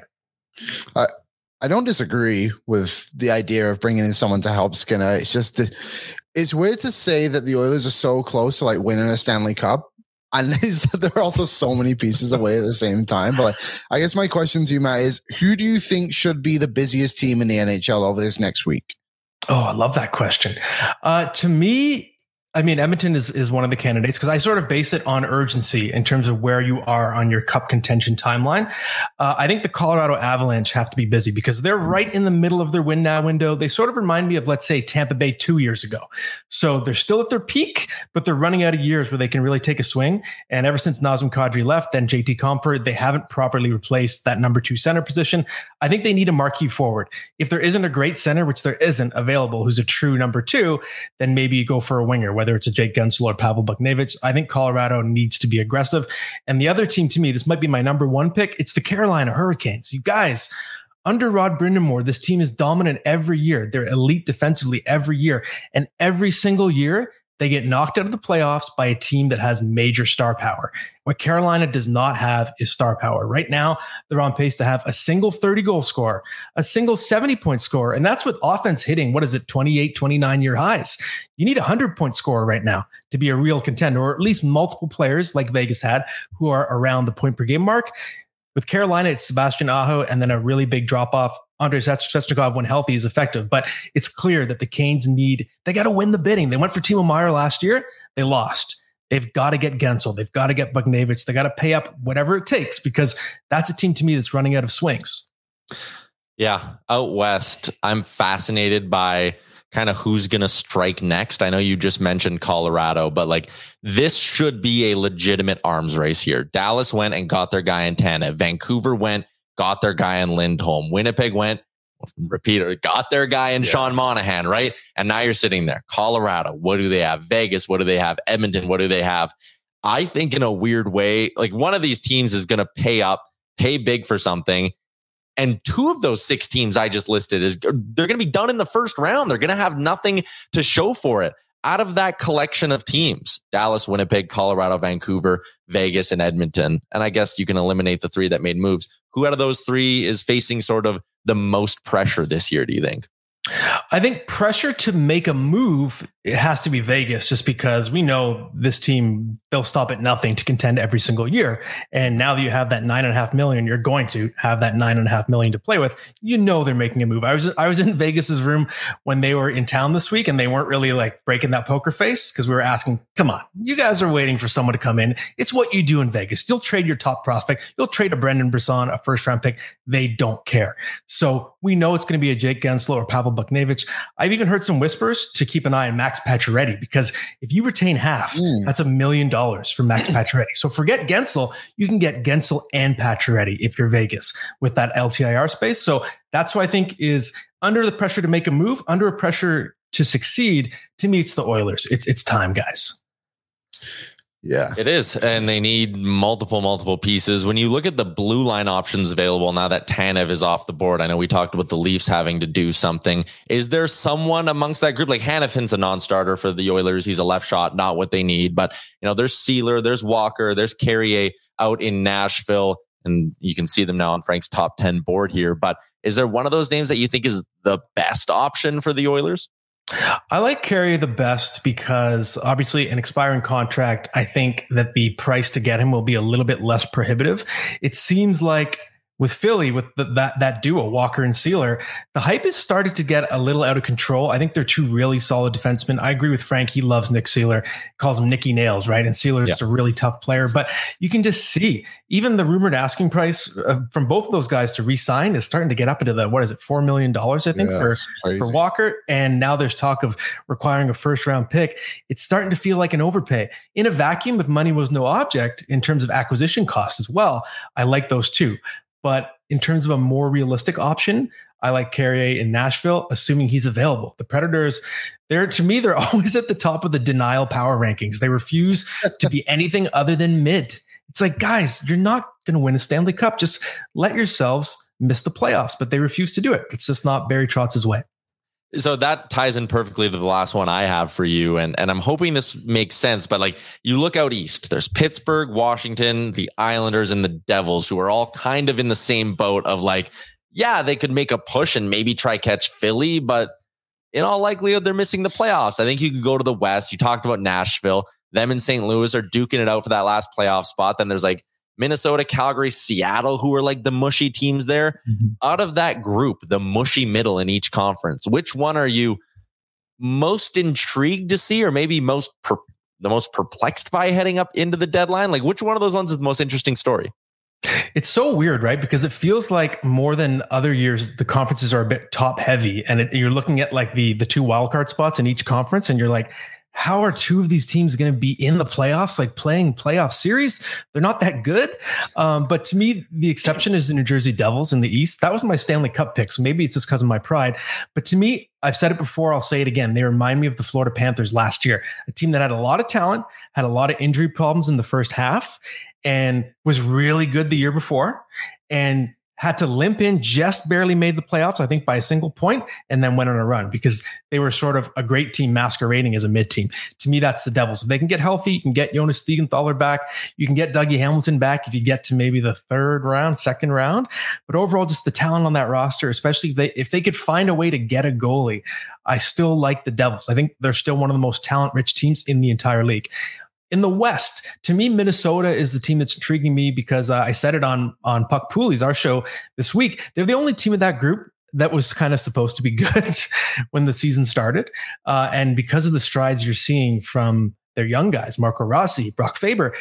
I don't disagree with the idea of bringing in someone to help Skinner. It's just, it's weird to say that the Oilers are so close to like winning a Stanley Cup, and there are also so many pieces away at the same time. But I guess my question to you, Matt, is who do you think should be the busiest team in the NHL over this next week? Oh, I love that question. To me, I mean, Edmonton is one of the candidates because I sort of base it on urgency in terms of where you are on your cup contention timeline. I think the Colorado Avalanche have to be busy because they're right in the middle of their win now window. They sort of remind me of, let's say, Tampa Bay 2 years ago. So they're still at their peak, but they're running out of years where they can really take a swing. And ever since Nazem Kadri left, then JT Compher, they haven't properly replaced that number 2 center position. I think they need a marquee forward. If there isn't a great center, which there isn't available, who's a true number 2, then maybe you go for a winger, whether it's a Jake Gensel or Pavel Buchnevich. I think Colorado needs to be aggressive. And the other team, to me, this might be my number 1 pick. It's the Carolina Hurricanes. You guys, under Rod Brind'Amour, this team is dominant every year. They're elite defensively every year. And every single year, they get knocked out of the playoffs by a team that has major star power. What Carolina does not have is star power. Right now, they're on pace to have a single 30-goal scorer, a single 70-point scorer, and that's with offense hitting, 28, 29-year highs. You need a 100-point scorer right now to be a real contender, or at least multiple players like Vegas had who are around the point-per-game mark. With Carolina, it's Sebastian Aho and then a really big drop-off. Andrei Svechnikov, when healthy, is effective. But it's clear that the Canes they got to win the bidding. They went for Timo Meier last year. They lost. They've got to get Gensel. They've got to get Buchnevich. They got to pay up whatever it takes because that's a team to me that's running out of swings. Yeah. Out west, I'm fascinated by kind of who's going to strike next. I know you just mentioned Colorado, but like this should be a legitimate arms race here. Dallas went and got their guy in Tanev. Vancouver went, got their guy in Lindholm. Winnipeg went, got their guy in Sean Monahan, right? And now you're sitting there. Colorado, what do they have? Vegas, what do they have? Edmonton, what do they have? I think in a weird way, like one of these teams is going to pay big for something. And 2 of those 6 teams I just listed they're going to be done in the first round. They're going to have nothing to show for it. Out of that collection of teams, Dallas, Winnipeg, Colorado, Vancouver, Vegas, and Edmonton. And I guess you can eliminate the 3 that made moves. Who out of those 3 is facing sort of the most pressure this year, do you think? I think pressure to make a move, it has to be Vegas, just because we know this team, they'll stop at nothing to contend every single year. And now that you have that $9.5 million, you're going to have that $9.5 million to play with. You know they're making a move. I was in Vegas's room when they were in town this week, and they weren't really like breaking that poker face because we were asking, come on, you guys are waiting for someone to come in. It's what you do in Vegas. You'll trade your top prospect. You'll trade a Brendan Brisson, a first-round pick. They don't care. So we know it's going to be a Jake Gensel or Pavel Buchnevich. I've even heard some whispers to keep an eye on Max Pacioretty, because if you retain half, that's $1 million for Max Pacioretty. So forget Gensel. You can get Gensel and Pacioretty if you're Vegas with that LTIR space. So that's who I think is under the pressure to make a move, under a pressure to succeed. To me, it's the Oilers. It's time, guys. Yeah, it is. And they need multiple pieces. When you look at the blue line options available now that Tanev is off the board, I know we talked about the Leafs having to do something. Is there someone amongst that group? Like Hanifin's a non-starter for the Oilers. He's a left shot, not what they need. But, you know, there's Sealer, there's Walker, there's Carrier out in Nashville. And you can see them now on Frank's top 10 board here. But is there one of those names that you think is the best option for the Oilers? I like Carrier the best because obviously an expiring contract, I think that the price to get him will be a little bit less prohibitive. It seems like with Philly, with that duo, Walker and Sealer, the hype is starting to get a little out of control. I think they're 2 really solid defensemen. I agree with Frank. He loves Nick Sealer, calls him Nicky Nails, right? And Sealer's just a really tough player. But you can just see, even the rumored asking price from both of those guys to re-sign is starting to get up into the, $4 million, I think, for Walker. And now there's talk of requiring a first-round pick. It's starting to feel like an overpay. In a vacuum, if money was no object in terms of acquisition costs as well, I like those 2. But in terms of a more realistic option, I like Carrier in Nashville, assuming he's available. The Predators, they're always at the top of the denial power rankings. They refuse to be anything other than mid. It's like, guys, you're not going to win a Stanley Cup. Just let yourselves miss the playoffs. But they refuse to do it. It's just not Barry Trotz's way. So that ties in perfectly to the last one I have for you. And I'm hoping this makes sense, but like you look out east, there's Pittsburgh, Washington, the Islanders, and the Devils, who are all kind of in the same boat of like, yeah, they could make a push and maybe try catch Philly, but in all likelihood, they're missing the playoffs. I think you could go to the West. You talked about Nashville. Them and St. Louis are duking it out for that last playoff spot. Then there's like Minnesota, Calgary, Seattle, who are like the mushy teams there. Mm-hmm. Out of that group, the mushy middle in each conference, which one are you most intrigued to see, or maybe the most perplexed by heading up into the deadline? Like, which one of those ones is the most interesting story? It's so weird, right? Because it feels like more than other years, the conferences are a bit top heavy, and you're looking at like the 2 wildcard spots in each conference, and you're like, how are 2 of these teams going to be in the playoffs, like playing playoff series? They're not that good. But to me, the exception is the New Jersey Devils in the East. That was my Stanley Cup pick. So maybe it's just because of my pride. But to me, I've said it before, I'll say it again. They remind me of the Florida Panthers last year, a team that had a lot of talent, had a lot of injury problems in the first half, and was really good the year before, and had to limp in, just barely made the playoffs, I think by a single point, and then went on a run because they were sort of a great team masquerading as a mid team. To me, that's the Devils. If they can get healthy, you can get Jonas Siegenthaler back. You can get Dougie Hamilton back if you get to maybe the second round. But overall, just the talent on that roster, especially if they could find a way to get a goalie, I still like the Devils. I think they're still one of the most talent-rich teams in the entire league. In the West, to me, Minnesota is the team that's intriguing me because I said it on Puck Poolies, our show this week. They're the only team in that group that was kind of supposed to be good when the season started. And because of the strides you're seeing from their young guys, Marco Rossi, Brock Faber,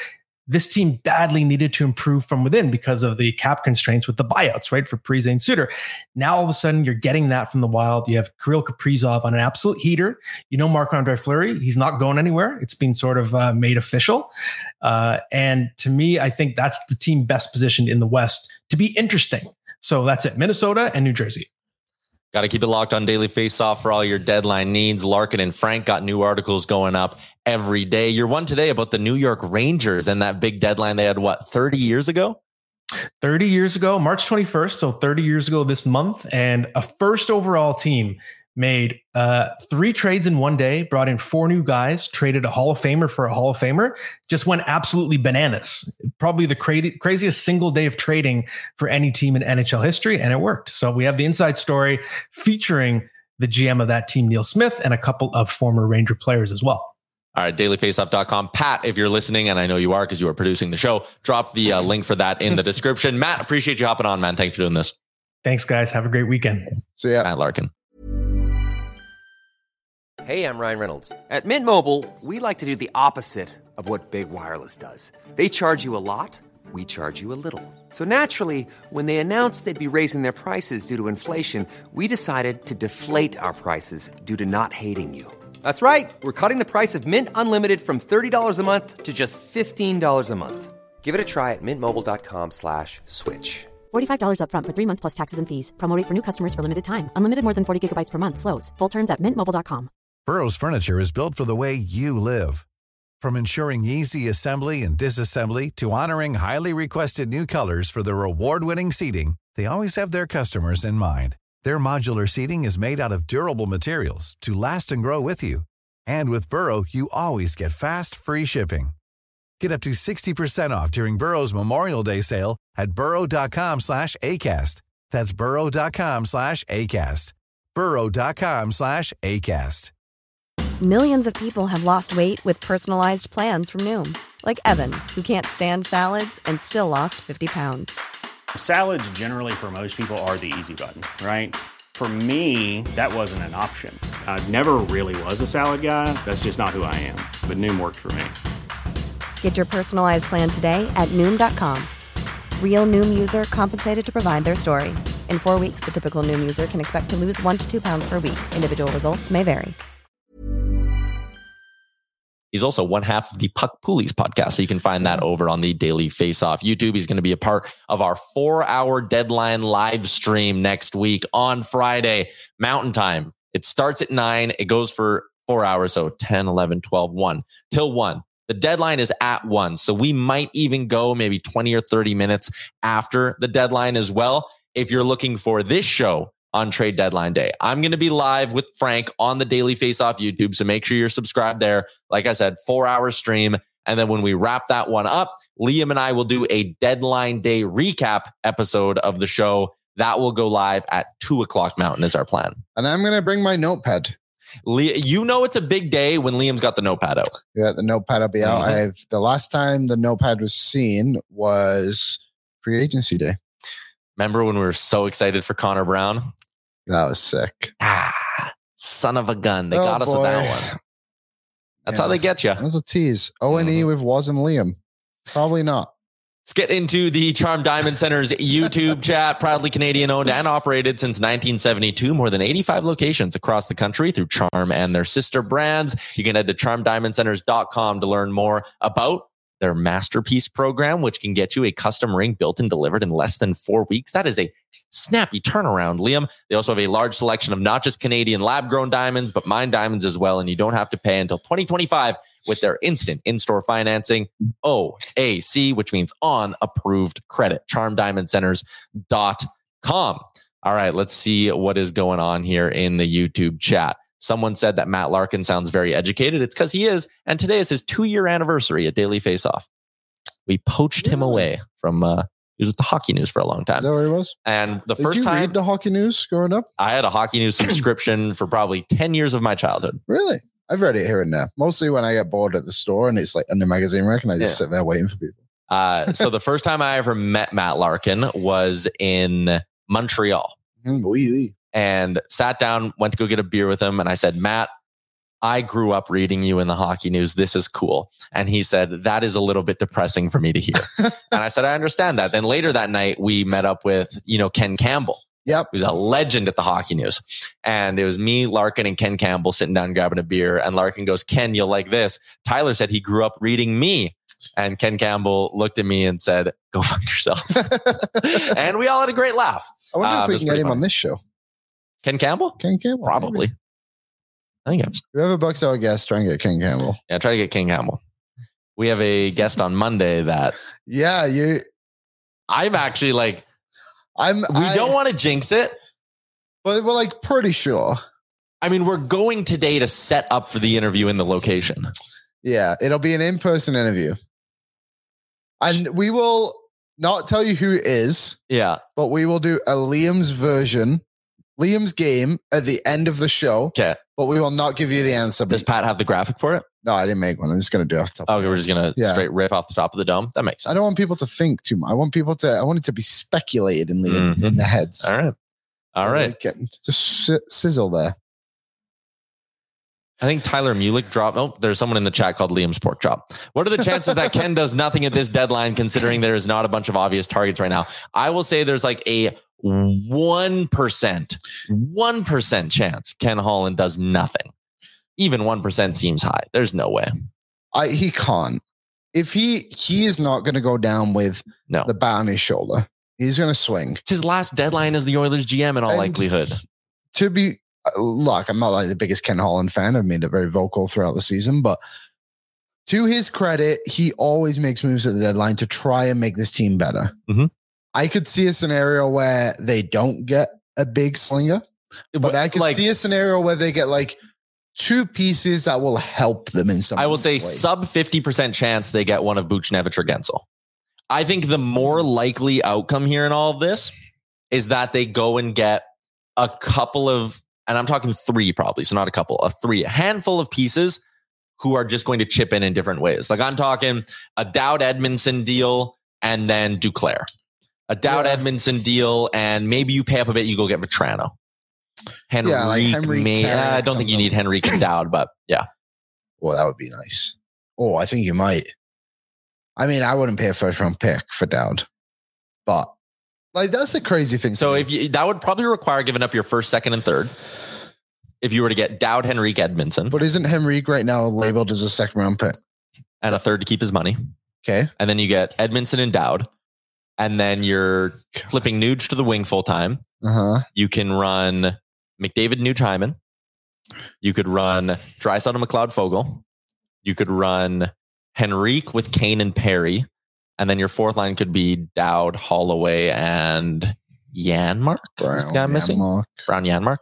this team badly needed to improve from within because of the cap constraints with the buyouts, right? For Parise and Suter. Now, all of a sudden, you're getting that from the Wild. You have Kirill Kaprizov on an absolute heater. You know, Marc-Andre Fleury, he's not going anywhere. It's been sort of made official. And to me, I think that's the team best positioned in the West to be interesting. So that's it. Minnesota and New Jersey. Got to keep it locked on Daily Faceoff for all your deadline needs. Larkin and Frank got new articles going up every day. You're one today about the New York Rangers and that big deadline they had, 30 years ago? 30 years ago, March 21st. So 30 years ago this month. And a first overall team made 3 trades in one day, brought in 4 new guys, traded a Hall of Famer for a Hall of Famer, just went absolutely bananas. Probably the craziest single day of trading for any team in NHL history, and it worked. So we have the inside story featuring the GM of that team, Neil Smith, and a couple of former Ranger players as well. All right, dailyfaceoff.com. Pat, if you're listening, and I know you are because you are producing the show, drop the link for that in the description. Matt, appreciate you hopping on, man. Thanks for doing this. Thanks, guys. Have a great weekend. See ya. Matt Larkin. Hey, I'm Ryan Reynolds. At Mint Mobile, we like to do the opposite of what Big Wireless does. They charge you a lot, we charge you a little. So naturally, when they announced they'd be raising their prices due to inflation, we decided to deflate our prices due to not hating you. That's right. We're cutting the price of Mint Unlimited from $30 a month to just $15 a month. Give it a try at mintmobile.com/switch. $45 up front for 3 months plus taxes and fees. Promo rate for new customers for limited time. Unlimited more than 40 gigabytes per month. Slows full terms at mintmobile.com. Burrow's furniture is built for the way you live. From ensuring easy assembly and disassembly to honoring highly requested new colors for their award-winning seating, they always have their customers in mind. Their modular seating is made out of durable materials to last and grow with you. And with Burrow, you always get fast, free shipping. Get up to 60% off during Burrow's Memorial Day sale at burrow.com/ACAST. That's burrow.com/ACAST. burrow.com/ACAST. Millions of people have lost weight with personalized plans from Noom. Like Evan, who can't stand salads and still lost 50 pounds. Salads generally for most people are the easy button, right? For me, that wasn't an option. I never really was a salad guy. That's just not who I am. But Noom worked for me. Get your personalized plan today at Noom.com. Real Noom user compensated to provide their story. In 4 weeks, the typical Noom user can expect to lose 1 to 2 pounds per week. Individual results may vary. He's also one half of the Puck Poolies podcast, so you can find that over on the Daily Faceoff YouTube. He's going to be a part of our 4-hour deadline live stream next week on Friday, Mountain Time. It starts at 9. It goes for 4 hours, so 10, 11, 12, 1 till 1. The deadline is at 1, so we might even go maybe 20 or 30 minutes after the deadline as well. If you're looking for this show on trade deadline day, I'm going to be live with Frank on the Daily Faceoff YouTube, so make sure you're subscribed there. Like I said, 4-hour stream. And then when we wrap that one up, Liam and I will do a deadline day recap episode of the show. That will go live at 2:00 Mountain is our plan. And I'm going to bring my notepad. You know it's a big day when Liam's got the notepad out. Yeah, the notepad will be out. Mm-hmm. The last time the notepad was seen was free agency day. Remember when we were so excited for Connor Brown? That was sick. Son of a gun. They got us with that one. That's how they get you. That was a tease. O&E with Waz and Liam. Probably not. Let's get into the Charm Diamond Center's YouTube chat. Proudly Canadian owned and operated since 1972. More than 85 locations across the country through Charm and their sister brands. You can head to charmdiamondcenters.com to learn more about their Masterpiece program, which can get you a custom ring built and delivered in less than 4 weeks. That is a snappy turnaround, Liam. They also have a large selection of not just Canadian lab-grown diamonds, but mine diamonds as well. And you don't have to pay until 2025 with their instant in-store financing, OAC, which means on approved credit. CharmDiamondCenters.com. All right, let's see what is going on here in the YouTube chat. Someone said that Matt Larkin sounds very educated. It's because he is. And today is his 2-year anniversary at Daily Faceoff. We poached him away from, he was with the Hockey News for a long time. Is that where he was? And the Did first you time read the Hockey News growing up? I had a Hockey News subscription for probably 10 years of my childhood. Really? I've read it here and there. Mostly when I get bored at the store and it's like in the magazine rack and I just sit there waiting for people. So the first time I ever met Matt Larkin was in Montreal. Oui. And sat down, went to go get a beer with him. And I said, Matt, I grew up reading you in the hockey news. This is cool. And he said, that is a little bit depressing for me to hear. And I said, I understand that. Then later that night, we met up with, Ken Campbell. Yep. Who's a legend at the hockey news. And it was me, Larkin, and Ken Campbell sitting down grabbing a beer. And Larkin goes, Ken, you'll like this. Tyler said he grew up reading me. And Ken Campbell looked at me and said, go fuck yourself. And we all had a great laugh. I wonder if we can get him on this show. Ken Campbell? Ken Campbell. Probably. Maybe. I think it's whoever bucks our guest, try and get Ken Campbell. Yeah, try to get Ken Campbell. We have a guest on Monday that I'm actually like, we don't want to jinx it, but we're like pretty sure. I mean, we're going today to set up for the interview in the location. Yeah, it'll be an in-person interview. And we will not tell you who it is. Yeah. But we will do a Liam's game at the end of the show. Okay. But we will not give you the answer. Does Pat have the graphic for it? No, I didn't make one. I'm just going to do it off the top. Okay, we're just going to straight riff off the top of the dome. That makes sense. I don't want people to think too much. I want it to be speculated in the heads. All right. Just sizzle there. I think Tyler Mulick dropped. Oh, there's someone in the chat called Liam's Pork Chop. What are the chances that Ken does nothing at this deadline, considering there is not a bunch of obvious targets right now? I will say there's like a 1% chance Ken Holland does nothing. Even 1% seems high. There's no way. He can't. If he is not going to go down with the bat on his shoulder. He's going to swing. It's his last deadline as the Oilers GM in all likelihood. Look, I'm not like the biggest Ken Holland fan. I've made it very vocal throughout the season, but to his credit, he always makes moves at the deadline to try and make this team better. Mm-hmm. I could see a scenario where they don't get a big slinger, but I could see a scenario where they get like two pieces that will help them in some way. I will say sub 50% chance they get one of Buchnevich or Gensel. I think the more likely outcome here in all of this is that they go and get a couple of, and I'm talking three probably, so not a couple, a handful of pieces who are just going to chip in different ways. Like I'm talking a Dowd Edmondson deal and then Duclair. A Dowd Edmondson deal and maybe you pay up a bit, you go get Vetrano. Henrique, I don't think you need Henrique and Dowd, but yeah. Well, that would be nice. Oh, I think you might. I mean, I wouldn't pay a first round pick for Dowd, but like that's a crazy thing. So that would probably require giving up your first, second, and third. If you were to get Dowd, Henrique, Edmondson. But isn't Henrique right now labeled as a second round pick? And a third to keep his money. Okay. And then you get Edmondson and Dowd. And then you're flipping Nuge to the wing full time. Uh-huh. You can run McDavid, Nuge, Hyman. You could run Draisaitl and McLeod Fogle. You could run Henrique with Kane and Perry. And then your fourth line could be Dowd, Holloway, and Janmark. Is this guy missing? Brownmark.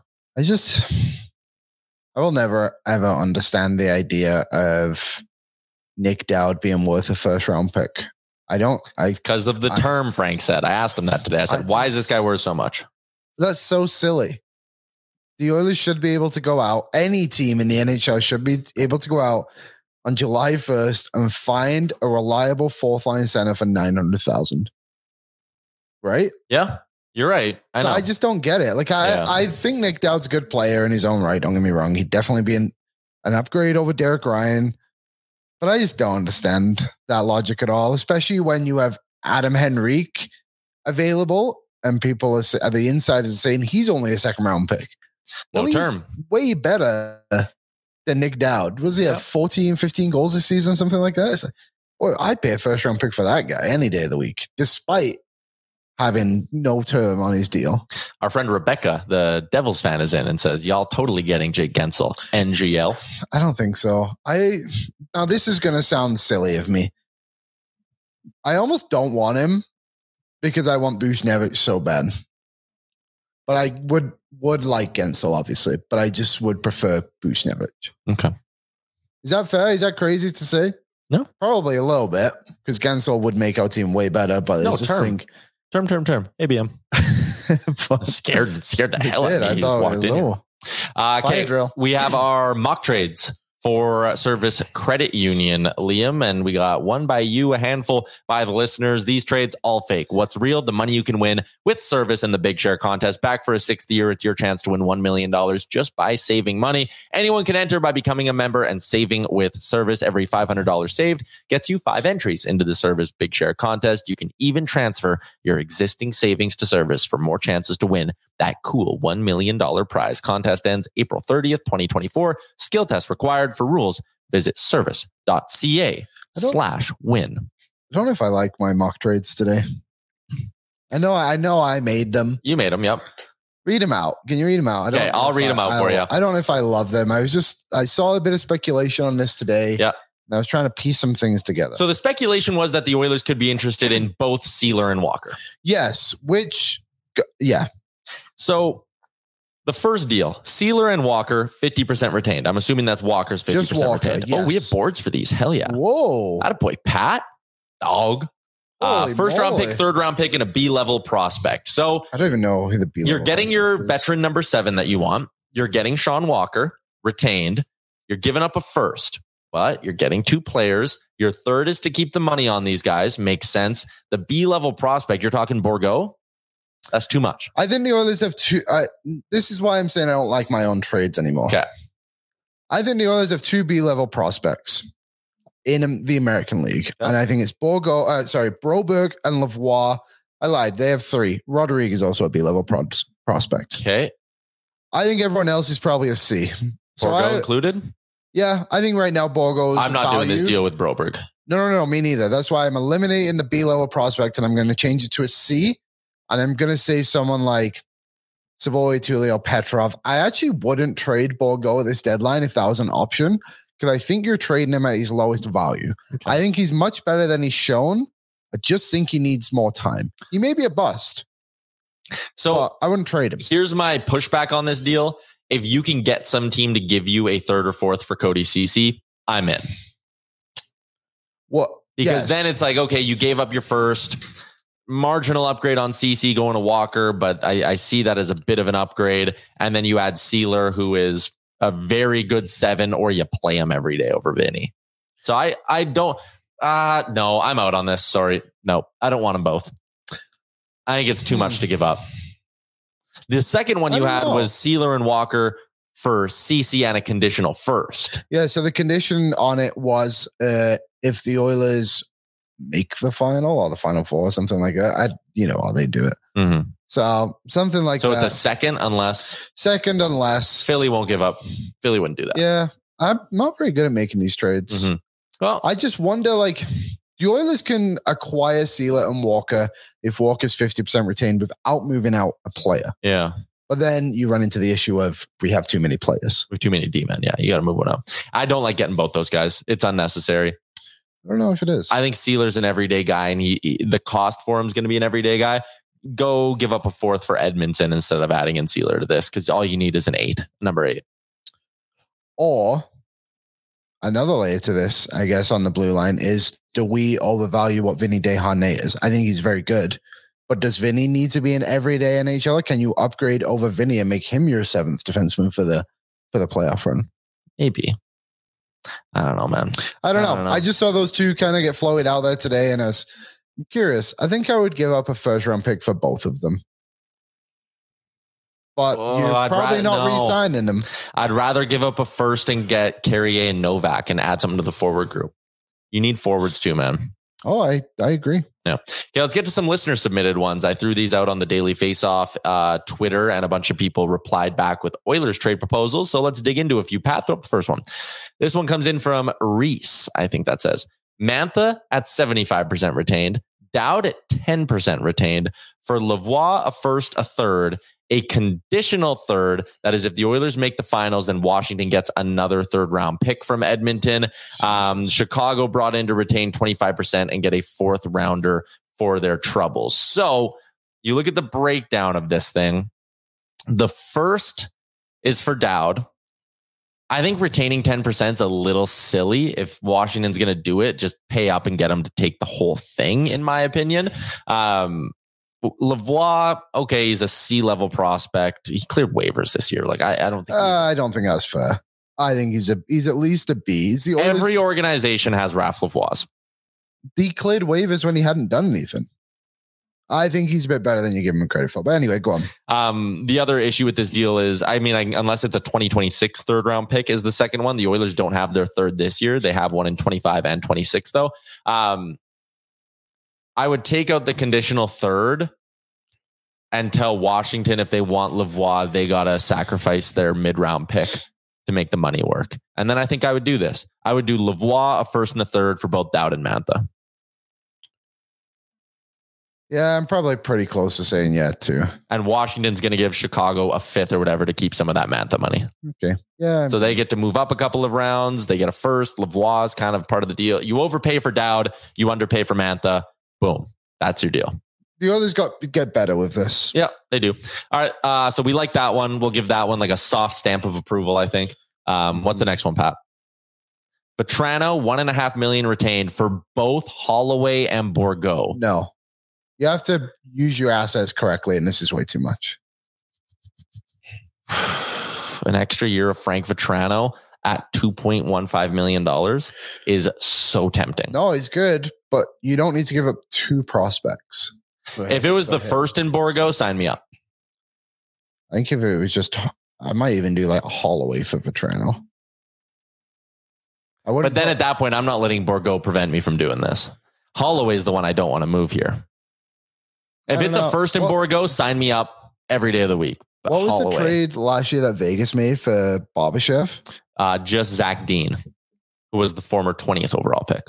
I will never ever understand the idea of Nick Dowd being worth a first round pick. It's because of the term, Frank said. I asked him that today. I said, why is this guy worth so much? That's so silly. The Oilers should be able to go out. Any team in the NHL should be able to go out on July 1st and find a reliable fourth line center for $900,000. Right? Yeah, you're right. I know. I just don't get it. Like I think Nick Dowd's a good player in his own right. Don't get me wrong. He'd definitely be an upgrade over Derek Ryan. But I just don't understand that logic at all, especially when you have Adam Henrique available and people are the insiders are saying he's only a second round pick. No term. He's way better than Nick Dowd. Was he have 14, 15 goals this season, something like that? It's like, boy, I'd pay a first round pick for that guy any day of the week, despite having no term on his deal. Our friend Rebecca, the Devils fan, is in and says, y'all totally getting Jake Gensel. NGL. I don't think so. Now this is going to sound silly of me. I almost don't want him because I want Buchnevich so bad. But I would like Gensel, obviously. But I just would prefer Buchnevich. Okay. Is that fair? Is that crazy to say? No. Probably a little bit because Gensel would make our team way better. But I just think... Term. ABM. scared the hell out of me. I thought walked in here. Okay, we have our mock trades for Service Credit Union, Liam. And we got one by you, a handful by the listeners. These trades, all fake. What's real? The money you can win with Service in the Big Share contest. Back for a 6th year. It's your chance to win $1 million just by saving money. Anyone can enter by becoming a member and saving with Service. Every $500 saved gets you 5 entries into the Service Big Share contest. You can even transfer your existing savings to Service for more chances to win that cool $1 million prize. Contest ends April 30th, 2024. Skill test required. For rules, visit service.ca/win. I don't know if I like my mock trades today. I know I made them. You made them, yep. Read them out. Can you read them out? Okay, I'll read them out for you. I don't know if I love them. I saw a bit of speculation on this today. Yeah. And I was trying to piece some things together. So the speculation was that the Oilers could be interested in both Sealer and Walker. Yes, So the first deal, Sealer and Walker, 50% retained. I'm assuming that's Walker's 50% Walker, retained. yes. Oh, we have boards for these. Hell yeah. Whoa. Attaboy, Pat. Dog. First round pick, third round pick, and a B-level prospect. So I don't even know who the B-level you're getting your is. veteran number 7 that you want. You're getting Sean Walker retained. You're giving up a first, but you're getting 2 players. Your third is to keep the money on these guys. Makes sense. The B-level prospect, you're talking Bourgault. That's too much. I think the Oilers have 2. This is why I'm saying I don't like my own trades anymore. Okay. I think the Oilers have 2 B-level prospects in the American League. Yeah. And I think it's Broberg and Lavoie. I lied. They have 3. Rodriguez is also a B-level prospect. Okay. I think everyone else is probably a C. Bourgault included? Yeah. I think right now Bourgault is I'm not doing this deal with Broberg. No, me neither. That's why I'm eliminating the B-level prospect and I'm going to change it to a C. And I'm going to say someone like Savoy, Tulio, Petrov. I actually wouldn't trade Bourgault at this deadline if that was an option, because I think you're trading him at his lowest value. Okay. I think he's much better than he's shown. I just think he needs more time. He may be a bust. So I wouldn't trade him. Here's my pushback on this deal. If you can get some team to give you a 3rd or 4th for Cody Ceci, I'm in. What? Because then it's like, okay, you gave up your first. Marginal upgrade on CC going to Walker, but I see that as a bit of an upgrade. And then you add Sealer, who is a very good 7, or you play him every day over Vinny. So I don't, no, I'm out on this. Sorry. No, I don't want them both. I think it's too much to give up. The second one you had was Sealer and Walker for CC and a conditional first. Yeah. So the condition on it was if the Oilers make the final or the Final Four or something like that, how they do it. Mm-hmm. So something like that. So it's a second unless Philly won't give up. Philly wouldn't do that. Yeah. I'm not very good at making these trades. Mm-hmm. Well, I just wonder, the Oilers can acquire Sealer and Walker if Walker's 50% retained without moving out a player. Yeah. But then you run into the issue of we have too many players. We have too many D-men. Yeah. You got to move one out. I don't like getting both those guys. It's unnecessary. I don't know if it is. I think Sealer's an everyday guy, and the cost for him is going to be an everyday guy. Go give up a 4th for Edmonton instead of adding in Sealer to this, because all you need is an 8, number 8. Or another layer to this, I guess, on the blue line is, do we overvalue what Vinny Desharnais is? I think he's very good, but does Vinny need to be an everyday NHLer? Can you upgrade over Vinny and make him your 7th defenseman for the playoff run? Maybe. I don't know, man. I don't know. I just saw those 2 kind of get floated out there today, and I'm curious. I think I would give up a 1st-round pick for both of them. But you're probably not re-signing them. I'd rather give up a 1st and get Carrier and Novak and add something to the forward group. You need forwards too, man. Oh, I agree. Yeah. Okay, let's get to some listener submitted ones. I threw these out on the Daily Faceoff Twitter, and a bunch of people replied back with Oilers trade proposals. So let's dig into a few. Pat, throw up the first one. This one comes in from Reese. I think that says Mantha at 75% retained, Dowd at 10% retained, for Lavoie a 1st, a 3rd, a conditional 3rd. That is, if the Oilers make the finals, then Washington gets another 3rd round pick from Edmonton. Chicago brought in to retain 25% and get a 4th rounder for their troubles. So you look at the breakdown of this thing. The 1st is for Dowd. I think retaining 10% is a little silly. If Washington's going to do it, just pay up and get them to take the whole thing, in my opinion. Lavoie, okay, he's a C-level prospect. He cleared waivers this year. I don't think that's fair. I think he's at least a B. He's the Every organization has Raph Lavoie. He cleared waivers when he hadn't done anything. I think he's a bit better than you give him credit for. But anyway, go on. The other issue with this deal is, unless it's a 2026 third round pick is the second one. The Oilers don't have their third this year. They have one in 25 and 26 though. I would take out the conditional third and tell Washington if they want Lavoie, they got to sacrifice their mid-round pick to make the money work. And then I think I would do this. I would do Lavoie, a first and a third for both Dowd and Mantha. Yeah, I'm probably pretty close to saying yeah, too. And Washington's going to give Chicago a fifth or whatever to keep some of that Mantha money. Okay. Yeah. So they get to move up a couple of rounds. They get a first. Lavoie is kind of part of the deal. You overpay for Dowd. You underpay for Mantha. Boom. That's your deal. The others get better with this. Yeah, they do. All right. So we like that one. We'll give that one like a soft stamp of approval, I think. What's the next one, Pat? Vatrano, $1.5 million retained for both Holloway and Bourgault. No. You have to use your assets correctly, and this is way too much. An extra year of Frank Vatrano at $2.15 million is so tempting. No, he's good, but you don't need to give up two prospects. If it was the first in Bourgault, sign me up. I think if it was just, I might even do like a Holloway for Vatrano. But then at that point, I'm not letting Bourgault prevent me from doing this. Holloway is the one I don't want to move here. If it's a first in Bourgault, sign me up every day of the week. But what was Holloway. the trade last year that Vegas made for Barbashev? Just Zach Dean, who was the former 20th overall pick.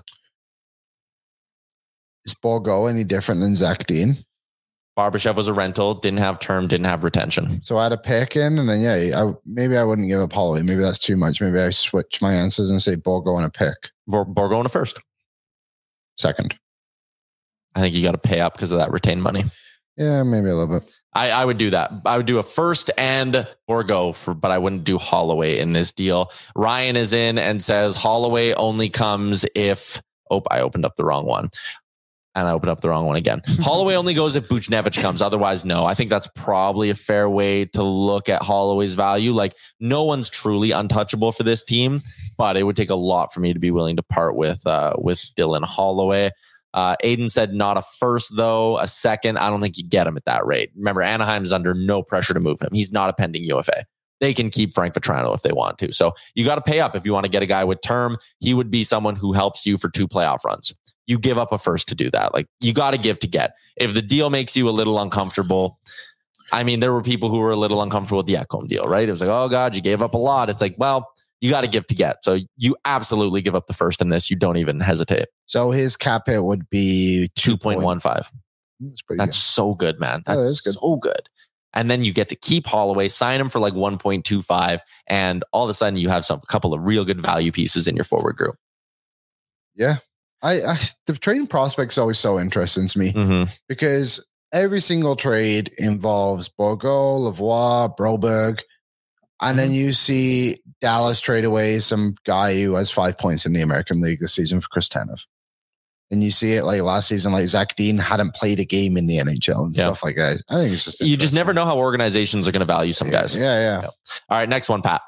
Is Bourgault any different than Zach Dean? Barbashev was a rental, didn't have term, didn't have retention. So I had a pick in, and then maybe I wouldn't give up Holloway. Maybe that's too much. Maybe I switch my answers and say Bourgault and a pick. Bourgault and a first. Second. I think you got to pay up because of that retained money. Yeah, maybe a little bit. I would do that. I would do a first and Bourgault, but I wouldn't do Holloway in this deal. Ryan is in and says Holloway only comes if... Oh, I opened up the wrong one. And I opened up the wrong one again. Holloway only goes if Buchnevich comes. Otherwise, no. I think that's probably a fair way to look at Holloway's value. Like, no one's truly untouchable for this team, but it would take a lot for me to be willing to part with Dylan Holloway. Aiden said not a first, though. A second. I don't think you get him at that rate. Remember, Anaheim's under no pressure to move him. He's not a pending UFA. They can keep Frank Vatrano if they want to. So you got to pay up if you want to get a guy with term. He would be someone who helps you for 2 playoff runs. You give up a first to do that. Like, you got to give to get. If the deal makes you a little uncomfortable, I mean, there were people who were a little uncomfortable with the Ekholm deal, right? It was like, oh God, you gave up a lot. It's like, well, you got to give to get. So you absolutely give up the first in this. You don't even hesitate. So his cap hit would be 2.15. That's pretty That's so good, man. That's good. So good. And then you get to keep Holloway, sign him for like 1.25, and all of a sudden you have a couple of real good value pieces in your forward group. Yeah. The trading prospect is always so interesting to me because every single trade involves Bourgault, Lavoie, Broberg, and then you see Dallas trade away some guy who has 5 points in the American League this season for Chris Tanev. And you see it like last season, like Zach Dean hadn't played a game in the NHL and stuff like that. I think it's just you just never know how organizations are going to value some guys. Yeah. All right, next one, Pat.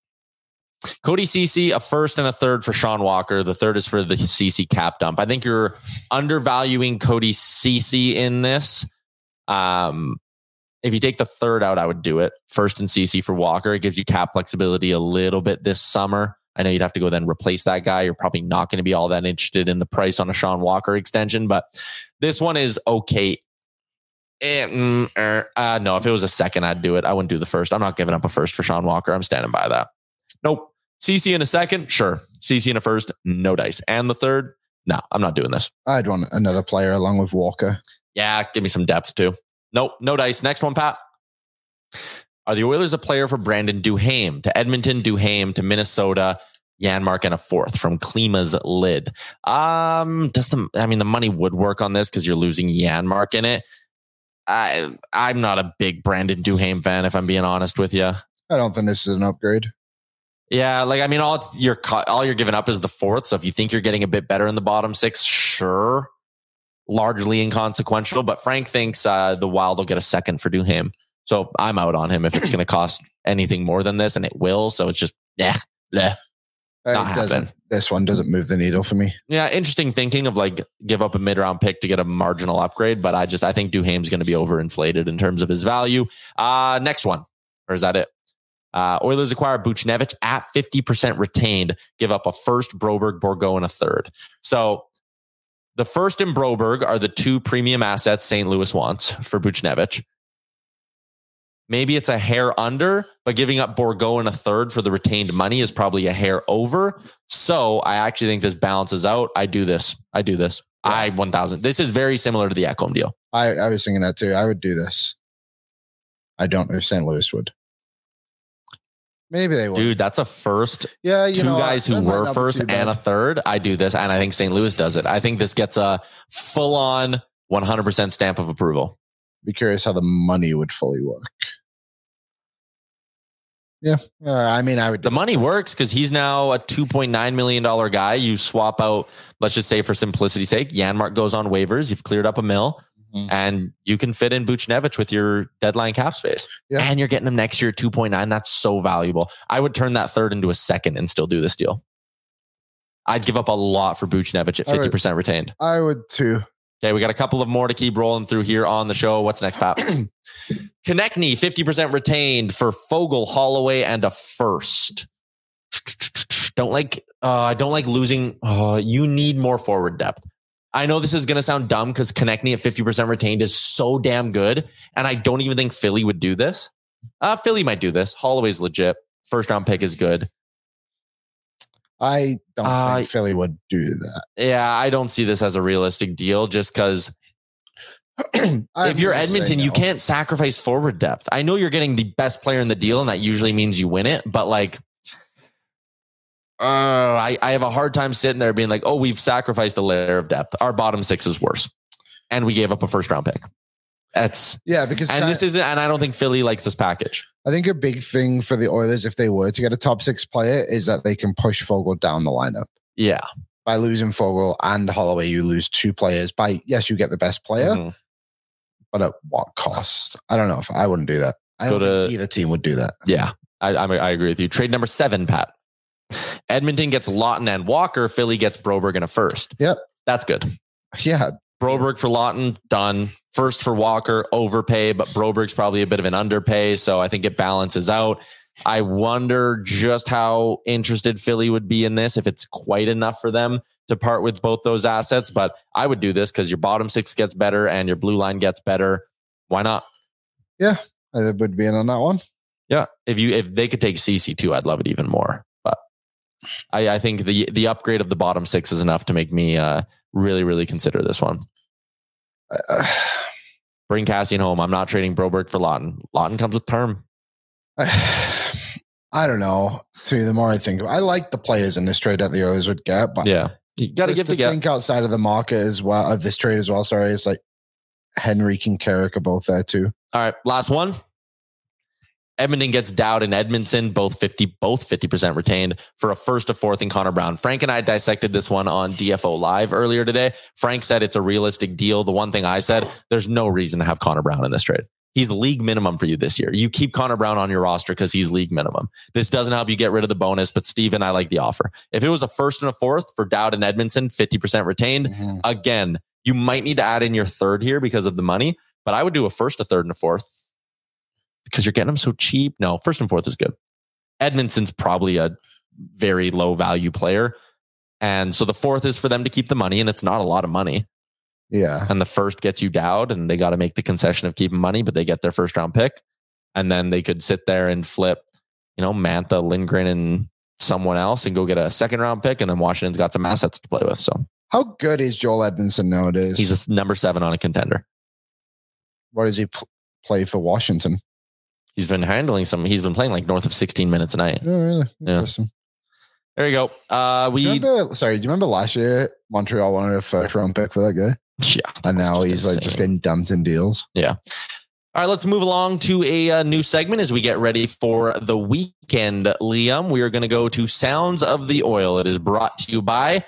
Cody Ceci, a first and a third for Sean Walker. The third is for the Ceci cap dump. I think you're undervaluing Cody Ceci in this. If you take the third out, I would do it. First and Ceci for Walker. It gives you cap flexibility a little bit this summer. I know you'd have to go then replace that guy. You're probably not going to be all that interested in the price on a Sean Walker extension, but this one is okay. No, if it was a second, I'd do it. I wouldn't do the first. I'm not giving up a first for Sean Walker. I'm standing by that. Nope. Ceci in a second, sure. Ceci in a first, no dice. And the third, no, I'm not doing this. I'd want another player along with Walker. Yeah, give me some depth too. Nope, no dice. Next one, Pat. Are the Oilers a player for Brandon Duhaime? To Edmonton, Duhaime. To Minnesota, Janmark, and a fourth from Klima's lid. The money would work on this because you're losing Janmark in it. I'm not a big Brandon Duhaime fan, if I'm being honest with you. I don't think this is an upgrade. Yeah, all you're giving up is the fourth. So if you think you're getting a bit better in the bottom six, sure. Largely inconsequential, but Frank thinks the Wild will get a second for Duhaime. So I'm out on him if it's going to cost anything more than this, and it will. So it's just, Yeah. It doesn't. This one doesn't move the needle for me. Yeah, interesting thinking of like give up a mid-round pick to get a marginal upgrade, but I think Duhaime's going to be overinflated in terms of his value. Next one, or is that it? Oilers acquire Buchnevich at 50% retained, give up a first, Broberg, Bourgault, and a third. So the first and Broberg are the two premium assets St. Louis wants for Buchnevich. Maybe it's a hair under, but giving up Bourgault and a third for the retained money is probably a hair over. So I actually think this balances out. I do this. Yeah. I 1,000. This is very similar to the Ekholm deal. I was thinking that too. I would do this. I don't know if St. Louis would. Maybe they would. Dude, that's a first. Yeah, two guys who were first and a third. I do this, and I think St. Louis does it. I think this gets a full-on 100% stamp of approval. Be curious how the money would fully work. Yeah, I mean, I would. The money works because he's now a $2.9 million guy. You swap out, let's just say for simplicity's sake, Janmark goes on waivers. You've cleared up a mill, and you can fit in Buchnevich with your deadline cap space. Yeah. And you're getting him next year at 2.9. That's so valuable. I would turn that third into a second and still do this deal. I'd give up a lot for Buchnevich at 50% retained. I would too. Okay, we got a couple of more to keep rolling through here on the show. What's next, Pat? Konechny, 50% retained for Fogle, Holloway, and a first. I don't like losing. You need more forward depth. I know this is going to sound dumb because Konechny at 50% retained is so damn good. And I don't even think Philly would do this. Philly might do this. Holloway's legit. First round pick is good. I don't think Philly would do that. Yeah, I don't see this as a realistic deal just because if you're Edmonton, you can't sacrifice forward depth. I know you're getting the best player in the deal, and that usually means you win it. But like, I have a hard time sitting there being like, oh, we've sacrificed a layer of depth. Our bottom six is worse. And we gave up a first round pick. This isn't, and I don't think Philly likes this package. I think a big thing for the Oilers, if they were to get a top six player, is that they can push Fogle down the lineup. Yeah. By losing Fogle and Holloway, you lose two players. Yes, you get the best player, but at what cost? I don't know if I wouldn't do that. I don't think either team would do that. Yeah, I agree with you. Trade number 7, Pat. Edmonton gets Lawton and Walker. Philly gets Broberg and a first. Yep. That's good. Yeah. Broberg for Lawton, done. First for Walker, overpay, but Broberg's probably a bit of an underpay, so I think it balances out. I wonder just how interested Philly would be in this, if it's quite enough for them to part with both those assets, but I would do this because your bottom six gets better and your blue line gets better. Why not? Yeah, I would be in on that one. Yeah, if they could take CC too, I'd love it even more. But I think the upgrade of the bottom six is enough to make me really, really consider this one. Bring Cassian home. I'm not trading Broberg for Lawton. Lawton comes with term. I don't know. To me, the more I think, I like the players in this trade that the Oilers would get, but yeah, you got to give to think outside of the market as well of this trade as well. Sorry, it's like Henrique and Carrick are both there too. All right, last one. Edmonton gets Dowd and Edmondson, both 50% retained for a first, a fourth, and Connor Brown. Frank and I dissected this one on DFO Live earlier today. Frank said it's a realistic deal. The one thing I said, there's no reason to have Connor Brown in this trade. He's league minimum for you this year. You keep Connor Brown on your roster because he's league minimum. This doesn't help you get rid of the bonus, but Steven, I like the offer. If it was a first and a fourth for Dowd and Edmondson, 50% retained, again, you might need to add in your third here because of the money, but I would do a first, a third, and a fourth. Because you're getting them so cheap. No, first and fourth is good. Edmondson's probably a very low value player. And so the fourth is for them to keep the money, and it's not a lot of money. Yeah. And the first gets you Dowd, and they got to make the concession of keeping money, but they get their first round pick. And then they could sit there and flip, Mantha, Lindgren, and someone else and go get a second round pick. And then Washington's got some assets to play with. So how good is Joel Edmondson nowadays? He's a number 7 on a contender. What does he play for Washington? He's been handling he's been playing like north of 16 minutes a night. Oh, really? Yeah. Interesting. There you go. Do you remember last year Montreal wanted a first round pick for that guy? Yeah. And now he's just getting dumped in deals. Yeah. All right, let's move along to a new segment as we get ready for the weekend. Liam, we are going to go to Sounds of the Oil. It is brought to you by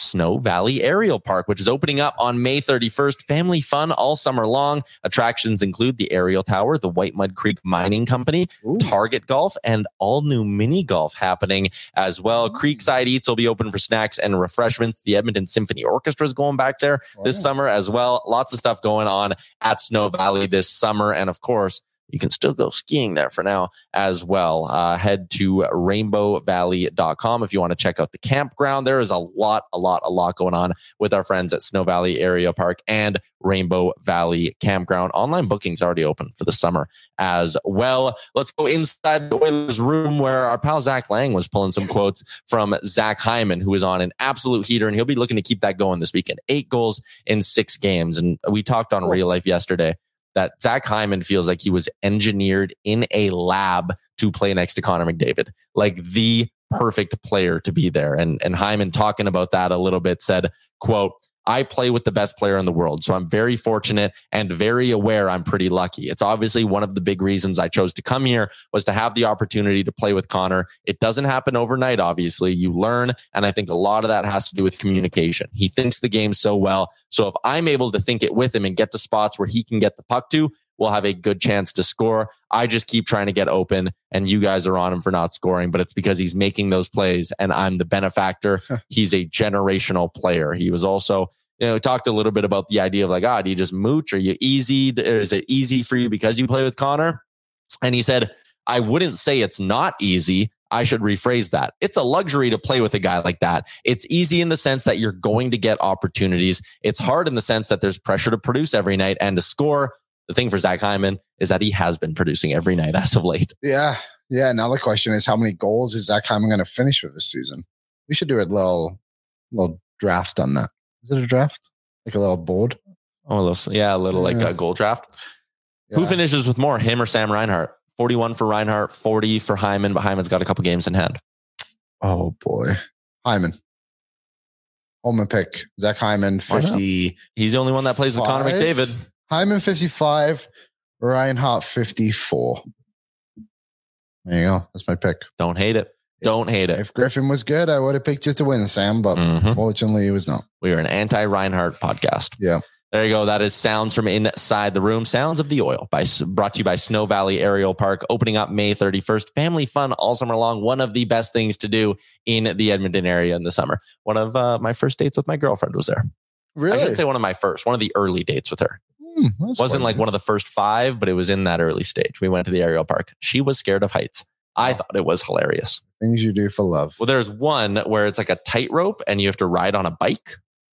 Snow Valley Aerial Park, which is opening up on May 31st. Family fun all summer long. Attractions include the Aerial Tower, the White Mud Creek Mining Company, Target Golf, and all new mini golf happening as well. Creekside Eats will be open for snacks and refreshments. The Edmonton Symphony Orchestra is going back there this summer as well. Lots of stuff going on at Snow Valley this summer. And of course, you can still go skiing there for now as well. Head to rainbowvalley.com if you want to check out the campground. There is a lot going on with our friends at Snow Valley Area Park and Rainbow Valley Campground. Online bookings already open for the summer as well. Let's go inside the Oilers room where our pal Zach Lang was pulling some quotes from Zach Hyman, who is on an absolute heater, and he'll be looking to keep that going this weekend. 8 goals in 6 games. And we talked on Real Life yesterday that Zach Hyman feels like he was engineered in a lab to play next to Connor McDavid, like the perfect player to be there. And Hyman, talking about that a little bit, said, quote, "I play with the best player in the world, so I'm very fortunate and very aware I'm pretty lucky. It's obviously one of the big reasons I chose to come here was to have the opportunity to play with Connor. It doesn't happen overnight, obviously. You learn, and I think a lot of that has to do with communication. He thinks the game so well, so if I'm able to think it with him and get to spots where he can get the puck to, we'll have a good chance to score. I just keep trying to get open, and you guys are on him for not scoring, but it's because he's making those plays, and I'm the benefactor. He's a generational player." He was also... we talked a little bit about the idea of like, do you just mooch? Are you easy? Is it easy for you because you play with Connor? And he said, "I wouldn't say it's not easy. I should rephrase that. It's a luxury to play with a guy like that. It's easy in the sense that you're going to get opportunities. It's hard in the sense that there's pressure to produce every night and to score." The thing for Zach Hyman is that he has been producing every night as of late. Yeah. Now the question is, how many goals is Zach Hyman going to finish with this season? We should do a little draft on that. Is it a draft? Like a little board? Oh, a little like a goal draft. Yeah. Who finishes with more, him or Sam Reinhart? 41 for Reinhart, 40 for Hyman, but Hyman's got a couple games in hand. Oh, boy. Hyman. Home and pick. Zach Hyman, 50. He's the only one that plays with Connor McDavid. Hyman, 55. Reinhart, 54. There you go. That's my pick. Don't hate it. Don't hate it. If Griffin was good, I would have picked you to win, Sam, but fortunately he was not. We are an anti-Reinhart podcast. Yeah. There you go. That is sounds from inside the room. Sounds of the Oil, brought to you by Snow Valley Aerial Park, opening up May 31st. Family fun all summer long. One of the best things to do in the Edmonton area in the summer. One of my first dates with my girlfriend was there. Really? I shouldn't say one of my first. One of the early dates with her. Wasn't like one of the first 5, but it was in that early stage. We went to the aerial park. She was scared of heights. I thought it was hilarious. Things you do for love. Well, there's one where it's like a tightrope and you have to ride on a bike.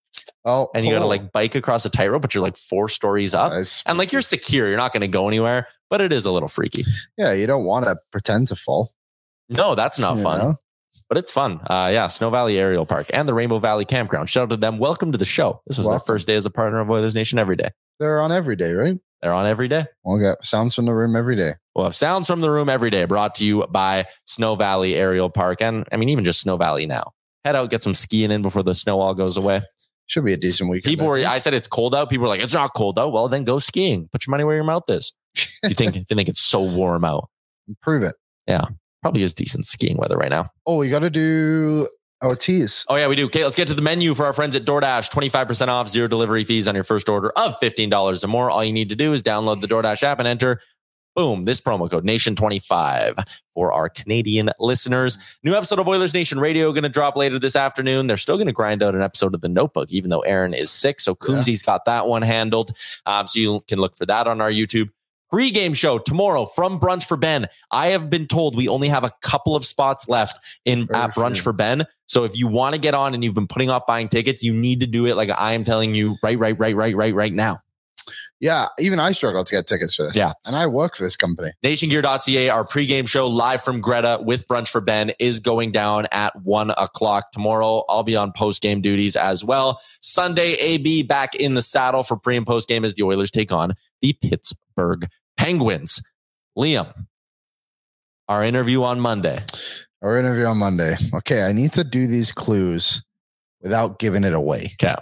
Oh, and you got to like bike across a tightrope, but you're like 4 stories up. And like you're secure. You're not going to go anywhere, but it is a little freaky. Yeah, you don't want to pretend to fall. No, that's not fun. But it's fun. Snow Valley Aerial Park and the Rainbow Valley Campground. Shout out to them. Welcome to the show. This was their first day as a partner of Oilers Nation Every Day. They're on every day, right? They're on every day. We'll get sounds from the room every day. We'll have sounds from the room every day, brought to you by Snow Valley Aerial Park. And I mean, even just Snow Valley now. Head out, get some skiing in before the snow all goes away. Should be a decent weekend. I said it's cold out. People were like, it's not cold out. Well, then go skiing. Put your money where your mouth is. If you think it's so warm out. Prove it. Yeah. Probably is decent skiing weather right now. Oh, we got to do our teas. Oh, yeah, we do. Okay, let's get to the menu for our friends at DoorDash. 25% off, 0 delivery fees on your first order of $15 or more. All you need to do is download the DoorDash app and enter, boom, this promo code, Nation25 for our Canadian listeners. New episode of Oilers Nation Radio going to drop later this afternoon. They're still going to grind out an episode of The Notebook, even though Aaron is sick. So Coombsy's got that one handled. So you can look for that on our YouTube. Pre-game show tomorrow from Brunch for Ben. I have been told we only have a couple of spots left at Brunch for Ben. So if you want to get on and you've been putting off buying tickets, you need to do it like I am telling you right now. Yeah, even I struggle to get tickets for this. Yeah. And I work for this company. NationGear.ca, our pregame show live from Greta with Brunch for Ben is going down at 1:00 tomorrow. I'll be on postgame duties as well. Sunday, AB back in the saddle for pre and postgame as the Oilers take on the Pittsburgh Penguins. Liam, our interview on Monday. Okay, I need to do these clues without giving it away. Okay.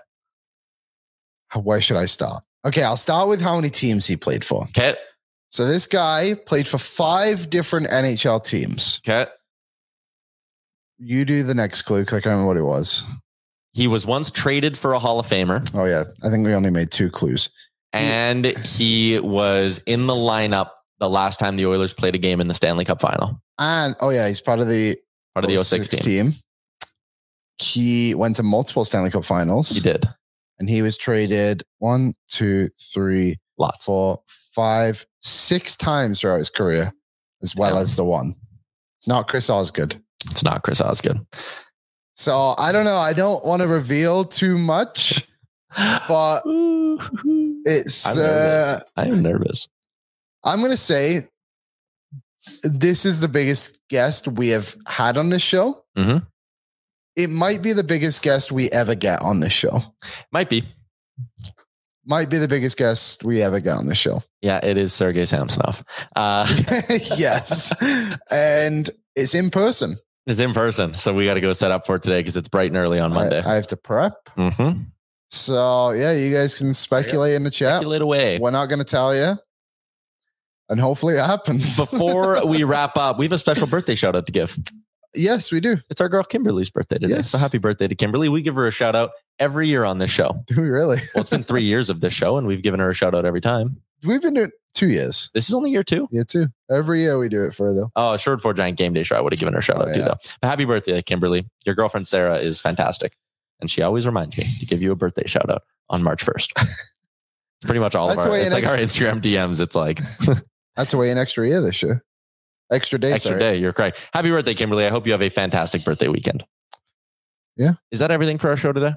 Where should I start? Okay, I'll start with how many teams he played for. Okay. So this guy played for 5 different NHL teams. Okay. You do the next clue because I can't remember what it was. He was once traded for a Hall of Famer. Oh, yeah. I think we only made 2 clues. And he was in the lineup the last time the Oilers played a game in the Stanley Cup final. And, he's part of the 06 team. He went to multiple Stanley Cup finals. He did. And he was traded 1, 2, 3, 4, 5, 6 times throughout his career, as well as the one. It's not Chris Osgood. It's not Chris Osgood. So I don't know. I don't want to reveal too much, but it's. I'm nervous. I'm going to say this is the biggest guest we have had on this show. Mm-hmm. It might be the biggest guest we ever get on this show. Might be the biggest guest we ever get on the show. Yeah, it is Sergei Samsonov. Yes. And it's in person. It's in person. So we got to go set up for it today because it's bright and early on Monday. I have to prep. Mm-hmm. So, yeah, you guys can speculate in the chat. Speculate away. We're not going to tell you. And hopefully it happens. Before we wrap up, we have a special birthday shout out to give. Yes, we do. It's our girl Kimberly's birthday today. Yes. So happy birthday to Kimberly. We give her a shout out every year on this show. Do we really? Well, it's been 3 years of this show and we've given her a shout out every time. We've been doing 2 years. This is only year 2. Year 2. Every year we do it for though. Oh, Short for Giant Game Day show. I would have given her a shout out too though. But happy birthday, Kimberly. Your girlfriend Sarah is fantastic. And she always reminds me to give you a birthday shout out on March 1st. It's pretty much all of our, it's like our Instagram DMs. It's like, that's away an extra year this year. Extra day. You're correct. Happy birthday, Kimberly. I hope you have a fantastic birthday weekend. Yeah. Is that everything for our show today?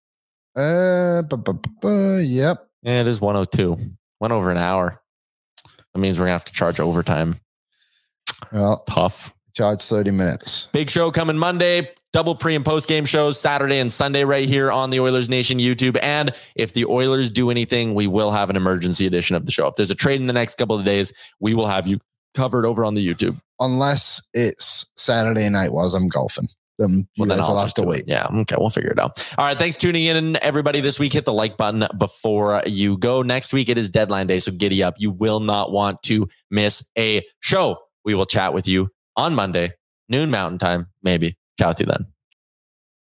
Yep. Yeah, it is 1:02. Went over an hour. That means we're going to have to charge overtime. Well, tough. Charge 30 minutes. Big show coming Monday. Double pre and post game shows Saturday and Sunday right here on the Oilers Nation YouTube. And if the Oilers do anything, we will have an emergency edition of the show. If there's a trade in the next couple of days, we will have you covered over on the YouTube. Unless it's Saturday night while I'm golfing. Then I'll have to wait. Yeah. Okay. We'll figure it out. All right. Thanks for tuning in, everybody. This week, hit the like button before you go. Next week, it is deadline day. So giddy up. You will not want to miss a show. We will chat with you on Monday, noon Mountain Time, maybe. Chat with you then.